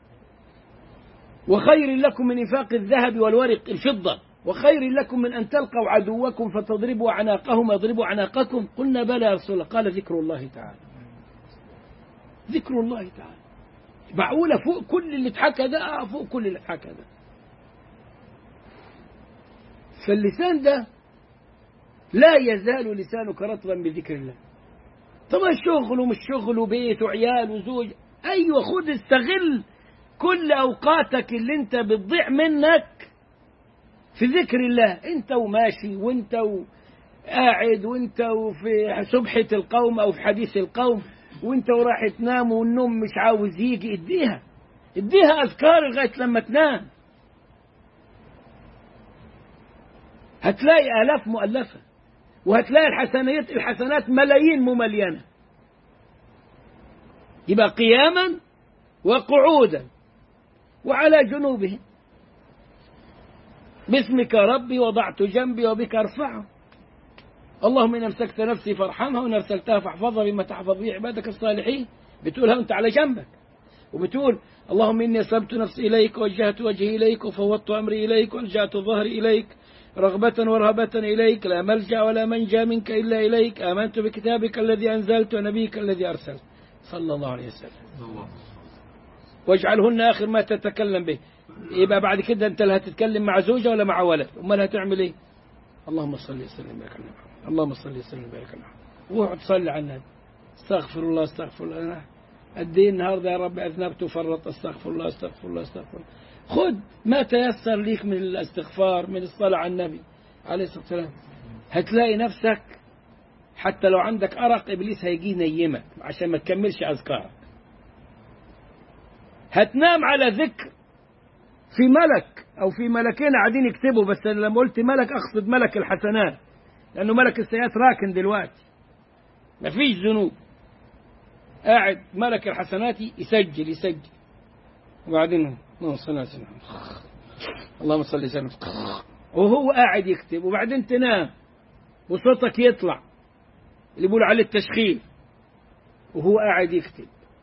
وخير لكم من إنفاق الذهب والورق الفضة وخير لكم من أن تلقوا عدوكم فتضربوا أعناقهم ويضربوا أعناقكم. قلنا بلى يا رسول الله. قال ذكر الله تعالى. ذكر الله تعالى معقولة فوق كل اللي اتحكى ده؟ فوق كل اللي اتحكى ده. فاللسان ده لا يزال لسانك رطبا بذكر الله. طبعا شغل ومش شغل وبيت وعيال وزوج، أيوة خد استغل كل أوقاتك اللي انت بتضيع منك في ذكر الله. انت وماشي وانت وقاعد وانت وفي سبحة القوم أو في حديث القوم وانت وراح تنام والنوم مش عاوز يجي، اديها اديها أذكار لغاية لما تنام. هتلاقي آلاف مؤلفة وهتلاقي الحسنات الحسنات ملايين مملينة. يبقى قياما وقعودا وعلى جنوبهم. باسمك ربي وضعت جنبي وبك أرفعه. اللهم إن أمسكت نفسي فارحمها وإن أرسلتها فاحفظها بما تحفظ به عبادك الصالحين. بتقولها وأنت على جنبك، وبتقول اللهم إني أسلمت نفسي إليك ووجهت وجهي إليك وفوضت أمري إليك والجأت ظهري إليك رغبة ورهبة إليك لا ملجأ ولا منجا منك إلا إليك. آمنت بكتابك الذي أنزلت ونبيك الذي أرسلت صلى الله عليه وسلم. واجعلهن آخر ما تتكلم به. يبقى بعد كده أنت لا هتتكلم مع زوجة ولا مع ولد، أمال هتعمل إيه؟ اللهم صل وسلم وبارك على محمد. اللهم صل وسلم وبارك على محمد. روح تصلي على النبي. استغفر الله استغفر الله. قد ايه النهارده يا رب اذنبت وفرطت، استغفر الله استغفر الله استغفر الله. خد ما تيسر ليك من الاستغفار، من الصلاة على النبي عليه الصلاة والسلام. هتلاقي نفسك حتى لو عندك أرق إبليس هيجي ينيمك عشان ما تكملش أذكارك. هتنام على ذكر في ملك أو في ملكين قاعدين يكتبوا، بس لما قلت ملك أقصد ملك الحسنات، لأنه ملك السيئات راكن دلوقتي مفيش ذنوب، قاعد ملك الحسنات يسجل يسجل. وبعدين اللهم صل على سيدنا اللهم صل وسلم وهو قاعد يكتب. وبعدين تنام وصوتك يطلع اللي بيقول عليه التشخير وهو قاعد يكتب.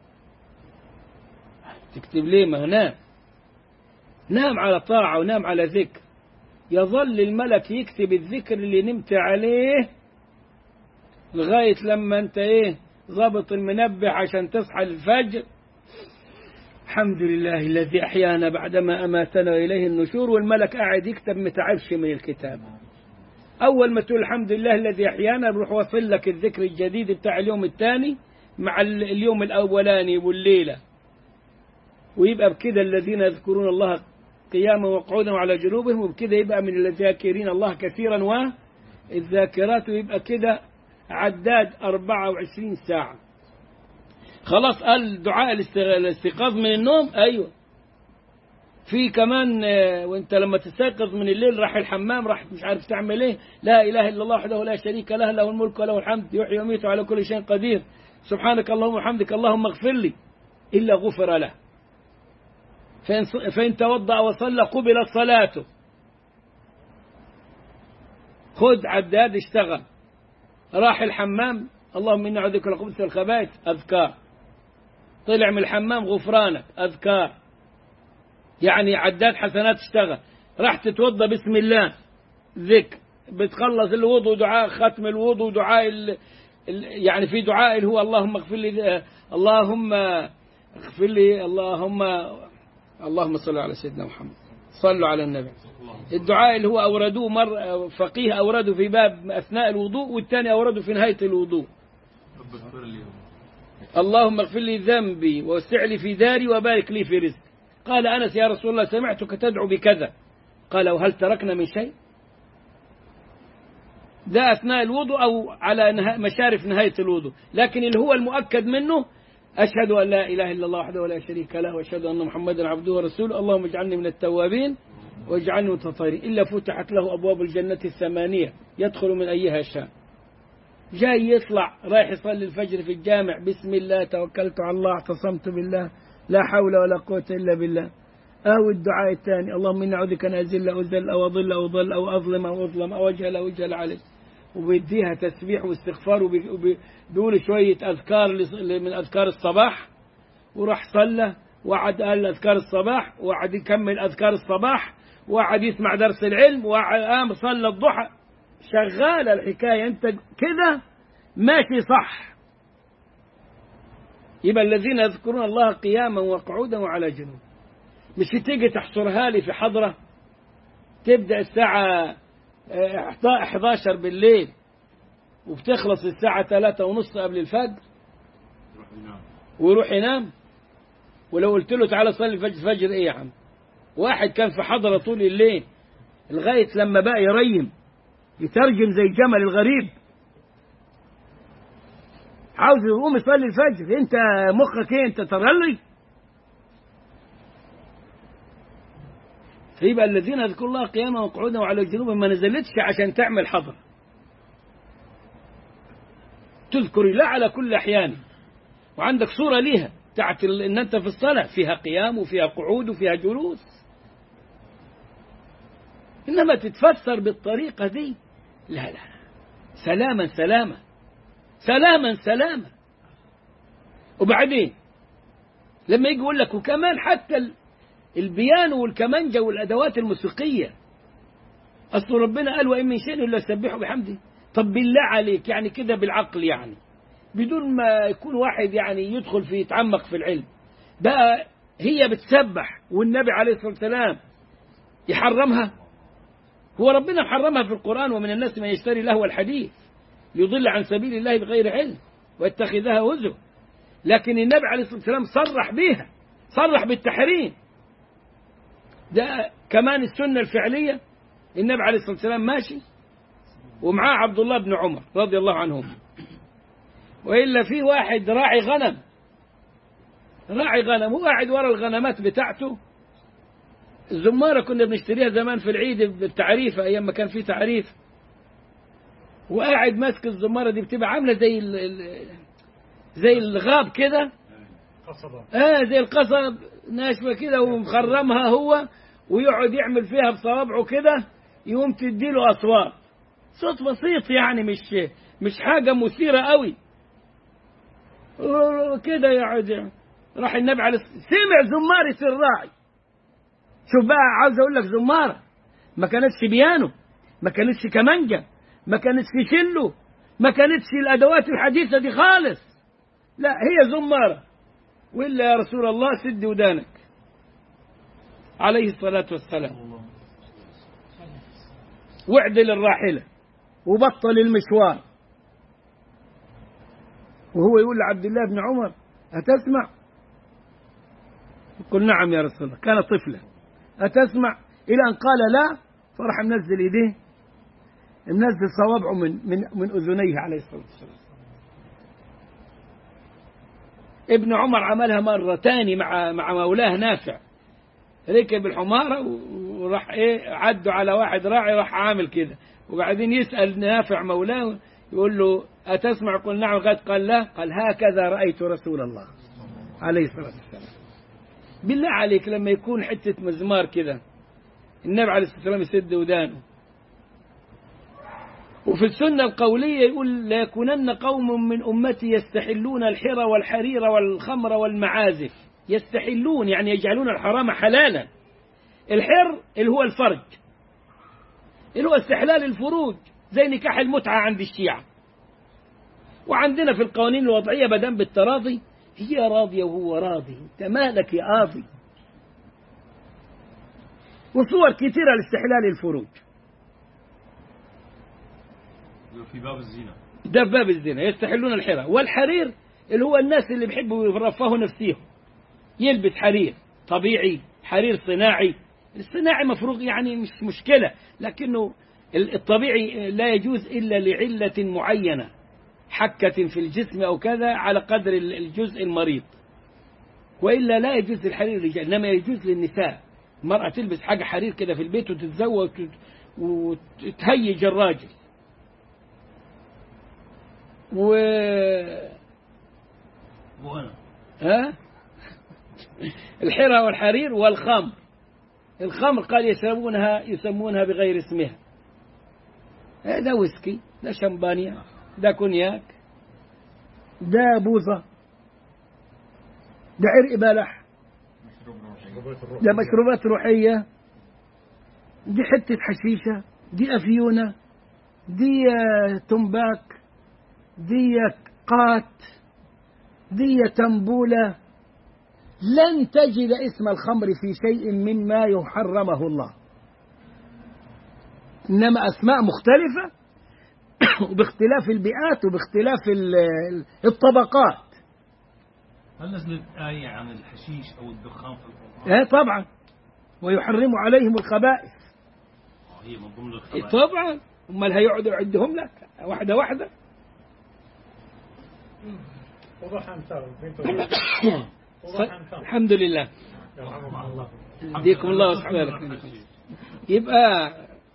تكتب ليه؟ ما نام نام على طاعة ونام على ذكر. يظل الملك يكتب الذكر اللي نمت عليه لغاية لما انت ايه ضابط المنبه عشان تصحى الفجر. الحمد لله الذي أحيانا بعدما أماتنا وإليه النشور. والملك قاعد يكتب متعبش من الكتاب. أول ما تقول الحمد لله الذي أحيانا بروح وصل لك الذكر الجديد بتاع اليوم الثاني مع اليوم الأولاني والليلة. ويبقى بكده الذين يذكرون الله قياما وقعودا وعلى جنوبهم، وبكده يبقى من الذاكرين الله كثيرا والذاكرات، ويبقى كده عداد أربعة وعشرين ساعة. خلاص قال دعاء الاستيقاظ من النوم. أيوة في كمان وانت لما تستيقظ من الليل راح الحمام راح مش عارف تعمل ايه، لا إله إلا الله وحده لا شريك له له الملك وله الحمد يحيي ويميت على كل شيء قدير سبحانك اللهم وبحمدك اللهم اغفر لي إلا غفر له. فإن, فإن توضأ وصلى قبلت صلاته. خد عداد اشتغل. راح الحمام اللهم إني أعوذ بك من الخبث والخبائث أذكار. طلع من الحمام غفرانك أذكار. يعني عداد حسنات اشتغل. راح تتوضأ بسم الله ذكر. بتخلص الوضوء دعاء ختم الوضوء دعاء ال... ال... يعني في دعاء اللي هو اللهم اغفر لي اللهم اغفر لي اللهم اللهم صل على سيدنا محمد. صلوا على النبي. الدعاء اللي هو أوردوه مر فقيه أورده في باب أثناء الوضوء، والثاني أورده في نهاية الوضوء. اللهم اغفر لي ذنبي ووسع لي في داري وبارك لي في رزقي. قال أنس يا رسول الله سمعتك تدعو بكذا، قال وهل تركنا من شيء؟ ده أثناء الوضوء أو على نه... مشارف نهاية الوضوء، لكن اللي هو المؤكد منه أشهد أن لا إله إلا الله وحده ولا شريك له وأشهد أن محمدا عبده ورسوله اللهم اجعلني من التوابين واجعلني من المتطهرين، إلا فتحت له أبواب الجنة الثمانية يدخل من أيها شاء. جاي يطلع رايح يصلي الفجر في الجامع، بسم الله توكلت على الله اعتصمت بالله لا حول ولا قوة إلا بالله. أو الدعاء الثاني اللهم إني أعوذ بك أن أزل أو أزل أو أضل أو أضل أو أظلم أو أظلم أو أجهل أو أجهل عليه، وبيديها تسبيح واستغفار وبيقول شوية أذكار من أذكار الصباح، وراح صلى وقعد قال أذكار الصباح وقعد يكمل أذكار الصباح وقعد يسمع درس العلم وقام صلى الضحى. شغالة الحكاية، أنت كده ماشي صح. يبقى الذين يذكرون الله قياما وقعودا وعلى جنوب. مش تيجي تحصرها لي في حضرة تبدأ الساعة إحدى عشر بالليل وبتخلص الساعة ثلاثة ونص قبل الفجر ويروح ينام. ولو قلت له تعالى صلي الفجر، فجر ايه يا عم؟ واحد كان في حضرة طول الليل لغاية لما بقى يريم يترجم زي الجمل الغريب، عاوز يقوم يصلي الفجر. انت مخك ايه؟ انت ترلي؟ فيبقى الذين يذكرون الله قياما وقعودا وعلى جنوب ما نزلتش عشان تعمل حضر، تذكر الله على كل احيان، وعندك صورة ليها بتاعت ان انت في الصلاة فيها قيام وفيها قعود وفيها جلوس. انما تتفسر بالطريقة دي لا لا، سلاما سلاما سلاما سلاما. وبعدين لما يجي يقول لك وكمان حتى البيانو والكمانجة والأدوات الموسيقية، أصل ربنا قال وإن من شيء إلا يسبحوا بحمده. طب بالله عليك يعني كده بالعقل، يعني بدون ما يكون واحد يعني يدخل في يتعمق في العلم بقى، هي بتسبح والنبي عليه الصلاة والسلام يحرمها؟ هو ربنا محرمها في القرآن ومن الناس من يشتري لهو الحديث ليضل عن سبيل الله بغير علم ويتخذها هزوا. لكن النبي عليه الصلاة والسلام صرح بها، صرح بالتحريم. ده كمان السنة الفعلية، النبي عليه الصلاة والسلام ماشي ومعاه عبد الله بن عمر رضي الله عنهم، وإلا في واحد راعي غنم، راعي غنم وقاعد ورا الغنمات بتاعته. الزمارة كنا بنشتريها زمان في العيد بالتعريفة أيام ما كان في تعريف، وقاعد ماسك الزمارة دي بتبقى عاملة زي زي الغاب كده، اه زي القصب ناشفة كده ومخرمها هو، ويقعد يعمل فيها بصوابعه كده، يقوم تديله أصوات، صوت بسيط يعني مش مش حاجة مثيرة قوي كده يقعد. راح النبي عليه الصلاة والسلام سمع زمارة الراعي. شوف بقى، عاوز اقول لك زمارة ما كانتش بيانو، ما كانتش كمانجة، ما كانتش شلو، ما كانتش الأدوات الحديثة دي خالص، لا هي زمارة. وإلا يا رسول الله سد ودانك عليه الصلاة والسلام، واعدل الراحلة وبطل المشوار. وهو يقول لعبد الله بن عمر أتسمع؟ يقول نعم يا رسول الله، كان طفلا. أتسمع؟ إلى أن قال لا، فراح منزل يديه، منزل صوابعه من من من أذنيه عليه الصلاة والسلام. ابن عمر عملها مرة تاني مع مع مولاه نافع، ركب الحمارة وراح ايه عدوا على واحد راعي راح عامل كده، وبعدين يسأل نافع مولاه يقول له أتسمع؟ قل نعم. قد قال لا، قال هكذا رأيت رسول الله عليه الصلاة والسلام. بالله عليك لما يكون حتة مزمار كده النبي عليه الصلاة والسلام يسد ودانه. وفي السنة القولية يقول لا يكونن قوم من أمتي يستحلون الحر والحرير والخمر والمعازف. يستحلون يعني يجعلون الحرام حلالا. الحر اللي هو الفرج، اللي هو استحلال الفروج زي نكاح المتعة عند الشيعة. وعندنا في القوانين الوضعية بدن بالتراضي، هي راضية وهو راضي، انت مالك يا قاضي؟ وصور كثيرة لاستحلال الفروج. في باب الزنا. ده باب الزنا، يستحلون الحرى والحرير، اللي هو الناس اللي بيحبوا يرفهوا نفسيهم يلبس حرير طبيعي، حرير صناعي. الصناعي مفروغ يعني مش مشكلة، لكنه الطبيعي لا يجوز إلا لعلة معينة، حكة في الجسم أو كذا على قدر الجزء المريض، وإلا لا يجوز للحرير للرجال، إنما يجوز للنساء. المرأة تلبس حاجة حرير كده في البيت وتتزوج وتهيج الراجل. و وأنا ها الحرى والحرير والخمر. الخمر قال يسمونها يسمونها بغير اسمها، ده ويسكي، ده شمبانيا، ده كونياك، ده بوظة، ده عرق بلح، ده مشروبات روحية، دي حتة حشيشة، دي أفيونة، دي تنباك، دي قات، دي تنبولة. لن تجد اسم الخمر في شيء مما يحرمه الله، إنما أسماء مختلفة وباختلاف البيئات وباختلاف الطبقات. هل نزلت آية عن الحشيش أو الدخان في القرآن؟ إيه طبعا، ويحرم عليهم الخبائث. هي من ضمن الخبائث طبعا، امال هيقعدوا يعدهم لك واحدة واحدة. وضح أمثال. الحمد لله، يديكم الله وصحبه. يبقى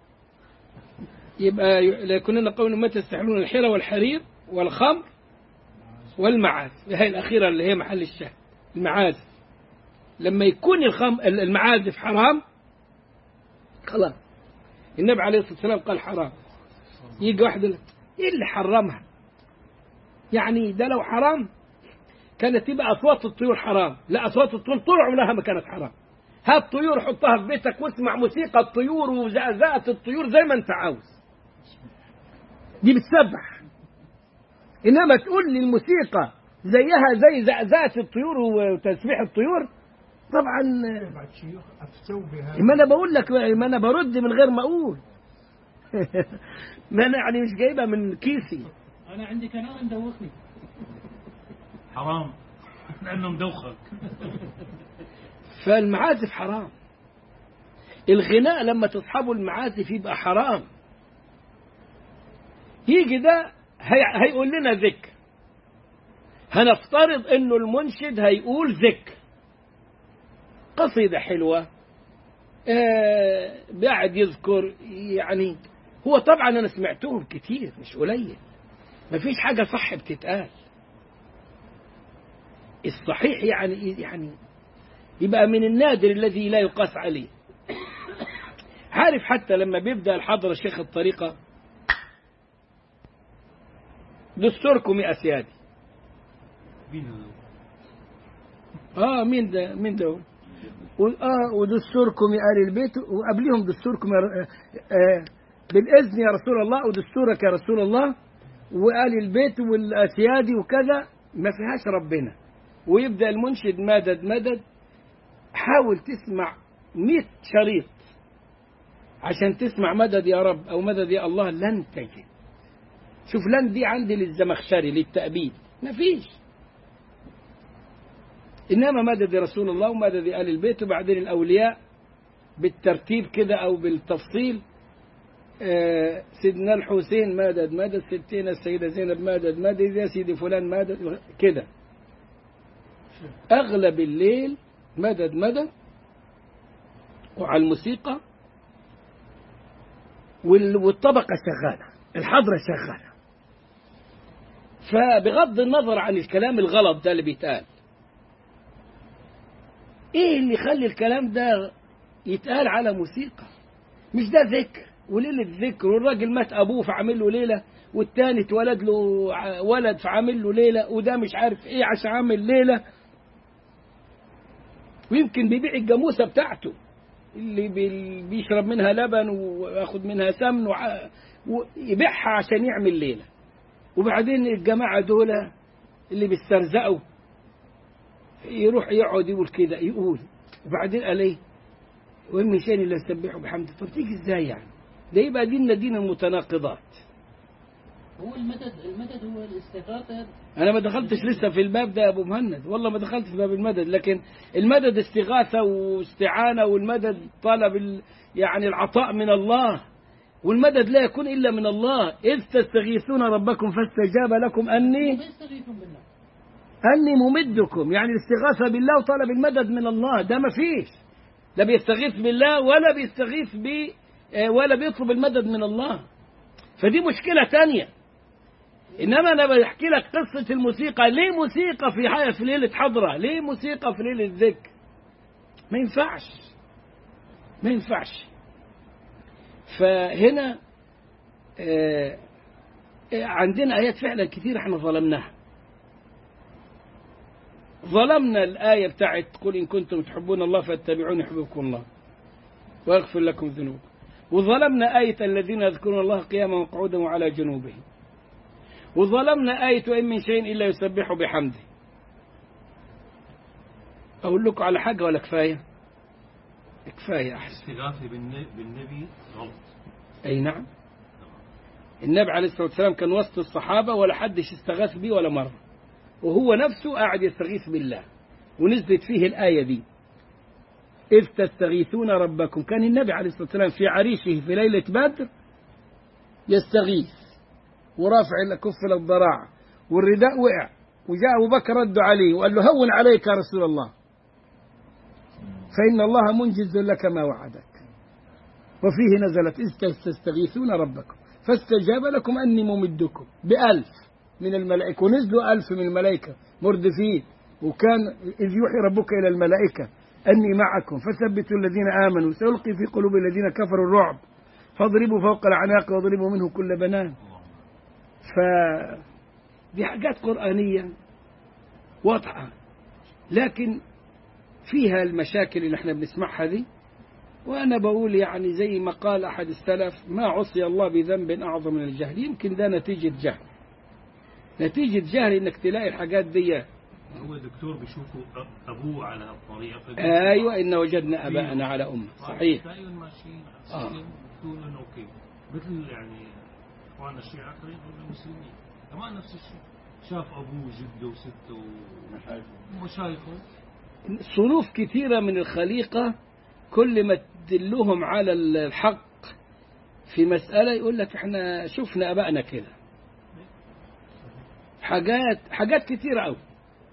يبقى كنا قولنا متى يستحلون الحرى والحرير والخمر والمعازف. هي الأخيرة اللي هي محل الشاهد، المعازف. لما يكون الخم المعازف حرام خلاص، النبي عليه الصلاة والسلام قال حرام. يجي واحد يقول ايه اللي حرمها؟ يعني ده لو حرام كانت تبقى أصوات الطيور حرام. لا، أصوات الطيور طول عمرها ما كانت حرام. هات طيور حطها في بيتك واسمع موسيقى الطيور وزقزقة الطيور زي ما انت عاوز، دي بتسبح. إنما تقول لي الموسيقى زيها زي زقزقة الطيور وتسبيح الطيور، طبعا ما أنا بقول لك، ما أنا برد من غير ما أقول ما أنا يعني مش جايبها من كيسي. أنا عندي كلام مدوخني. حرام لأنه مدوخك. فالمعازف حرام. الغناء لما تصحبوا المعازف يبقى حرام. يجي ده هي... هيقول لنا ذكر، هنفترض انه المنشد هيقول ذكر، قصيدة حلوة، آه بعد يذكر، يعني هو طبعا انا سمعتهم كتير مش قليل، مفيش حاجة صح بتتقال. الصحيح يعني يعني يبقى من النادر الذي لا يقاس عليه. عارف حتى لما بيبدأ الحضرة شيخ الطريقة دستوركم يا أسيادي. مين هذول؟ آه مين ده مين ده آه ودستوركم يا آل البيت، وقبلهم دستوركم يا آه بالإذن يا رسول الله، ودستورك يا رسول الله، وآل البيت والأسيادي وكذا، ما فيهاش ربنا. ويبدأ المنشد مدد مدد. حاول تسمع مئة شريط عشان تسمع مدد يا رب أو مدد يا الله، لن تجد. شوف لن دي عندي للزمخشري للتأبيد، ما فيش. إنما مدد يا رسول الله ومدد يا آل البيت، وبعدين الأولياء بالترتيب كده أو بالتفصيل. آه سيدنا الحسين مدد مدد، ستنا السيدة زينب مدد مدد، يا سيدي فلان مدد كده. أغلب الليل مدد مدد، وعلى الموسيقى والطبقة شغالة، الحضرة شغالة. فبغض النظر عن الكلام الغلط ده اللي بيتقال، ايه اللي يخلي الكلام ده يتقال على موسيقى؟ مش ده ذكر وليلة ذكر، والراجل مات أبوه فعمل له ليلة، والتاني اتولد له ولد فعمل له ليلة، وده مش عارف ايه عشان عامل ليلة، ويمكن بيبيع الجاموسة بتاعته اللي بيشرب منها لبن وياخد منها سمن ويبيعها عشان يعمل ليلة. وبعدين الجماعة دول اللي بيسترزقوا يروح يقعد يقول كده يقول، وبعدين قال ايه وإن من شيء إلا يسبحوا بحمده. طب تيجي إزاي يعني؟ ده يبقى ديننا دين المتناقضات. هو المدد المدد هو الاستغاثة. أنا ما دخلتش لسه في الباب ده يا أبو مهند، والله ما دخلت في باب المدد، لكن المدد استغاثة واستعانة، والمدد طلب ال... يعني العطاء من الله، والمدد لا يكون إلا من الله. إذ تستغيثون ربكم فاستجاب لكم أني بالله. أني ممدكم، يعني الاستغاثة بالله وطلب المدد من الله، ده ما فيش، لا بيستغيث بالله ولا بيستغيث ب ولا بيطلب المدد من الله. فدي مشكلة تانية. إنما أنا بحكي لك قصة الموسيقى. ليه موسيقى في حياة في ليلة حضرة؟ ليه موسيقى في ليلة ذكر؟ ما ينفعش، ما ينفعش. فهنا آه عندنا آيات فعلا كثيرة احنا ظلمناها. ظلمنا الآية بتاعت قل إن كنتم تحبون الله فاتبعوني يحببكم الله ويغفر لكم ذنوبكم. وظلمنا آية الذين يذكرون الله قياما وقعودا وعلى جنوبهم. وظلمنا آية وإن من شيء إلا يسبح بحمده. أقول لكم على حاجة ولا كفاية؟ كفاية أحسن. الاستغاثة بالنبي غلط. أي نعم. النبي عليه الصلاة والسلام كان وسط الصحابة ولا حدش استغاث به ولا مرة، وهو نفسه قاعد يستغيث بالله، ونزلت فيه الآية دي إذ تستغيثون ربكم. كان النبي عليه الصلاة والسلام في عريشه في ليلة بدر يستغيث ورافع كف الضراع والرداء وقع، وجاء أبو بكر رد عليه وقال له هون عليك يا رسول الله فإن الله منجز لك ما وعدك. وفيه نزلت إذ تستغيثون ربكم فاستجاب لكم أني ممدكم بألف من الملائكة. ونزلوا ألف من الملائكة مردفين. وكان إذ يوحي ربك إلى الملائكة أني معكم فثبتوا الذين آمنوا سألقي في قلوب الذين كفروا الرعب فاضربوا فوق العناق واضربوا منه كل بنان. فدي حاجات قرآنية واضحة، لكن فيها المشاكل اللي احنا بنسمعها دي. وأنا بقول يعني زي ما قال أحد السلف ما عصي الله بذنب أعظم من الجهل. يمكن ده نتيجة جهل، نتيجة جهل إنك تلاقي الحاجات دي. هو دكتور بيشوفوا أبوه على الطريقة. أيوة إن وجدنا أباءنا على أمة. صحيح. دائما ماشيين آه. بتقول إنه أوكي مثل يعني إخواننا الشيعة قريب من المسلمين كمان نفس الشيء. شاف أبوه وجده وسته ومشايخه. صنوف كثيرة من الخليقة كل ما تدلهم على الحق في مسألة يقول لك احنا شفنا أبائنا كده. حاجات حاجات كثيرة أوي.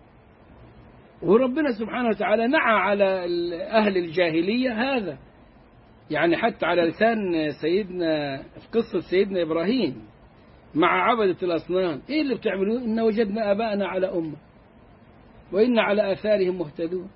وربنا سبحانه وتعالى نعى على أهل الجاهلية هذا، يعني حتى على لسان سيدنا في قصة سيدنا إبراهيم مع عبدة الأصنام. إيه اللي بتعملوه؟ إن وجدنا أباءنا على أمة وإن على آثارهم مهتدون.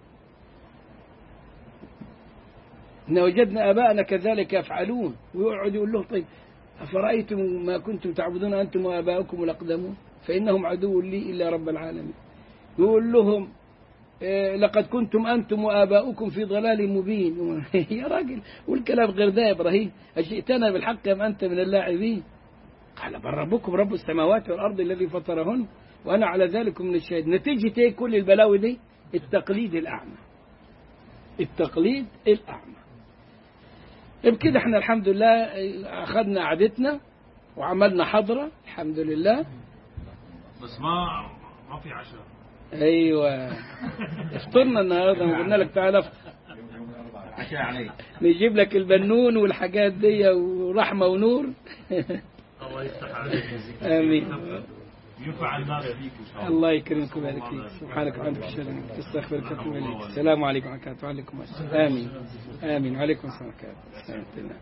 إن وجدنا أباءنا كذلك يفعلون. ويقعد يقول له طيب أفرأيتم ما كنتم تعبدون أنتم وآباؤكم الأقدمون فإنهم عدو لي إلا رب العالمين. يقول لهم إيه لقد كنتم أنتم وآباؤكم في ضلال مبين. يا راجل والكلام غير ده يا إبراهيم، أجئتنا بالحق أم أنت من اللاعبين؟ قال بل ربكم رب السماوات والأرض الذي فطرهن وأنا على ذلك من الشهيد. نتيجة إيه كل البلاوي دي؟ التقليد الأعمى، التقليد الأعمى. بكده احنا الحمد لله أخذنا عادتنا وعملنا حضرة الحمد لله. بس ما ما في عشاء. ايوه افطرنا النهارده وقلنا لك تعال افطر. عشاء عليك. نجيب لك البنون والحاجات دي ورحمه ونور. الله يفتح عليك. امين. ينفع الناس فيك ان شاء الله. الله يكرمك ويبارك فيك. سبحانك وبحمدك اشهد ان لا اله الا انت استغفرك واتوب اليك. السلام عليكم ورحمه الله وعليكم السلام. امين امين وعليكم السلام ورحمه الله.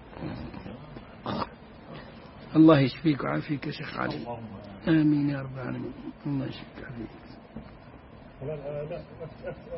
الله يشفيك ويعافيك يا شيخ علي. امين يا رب العالمين. الله يشفيك ويعافيك.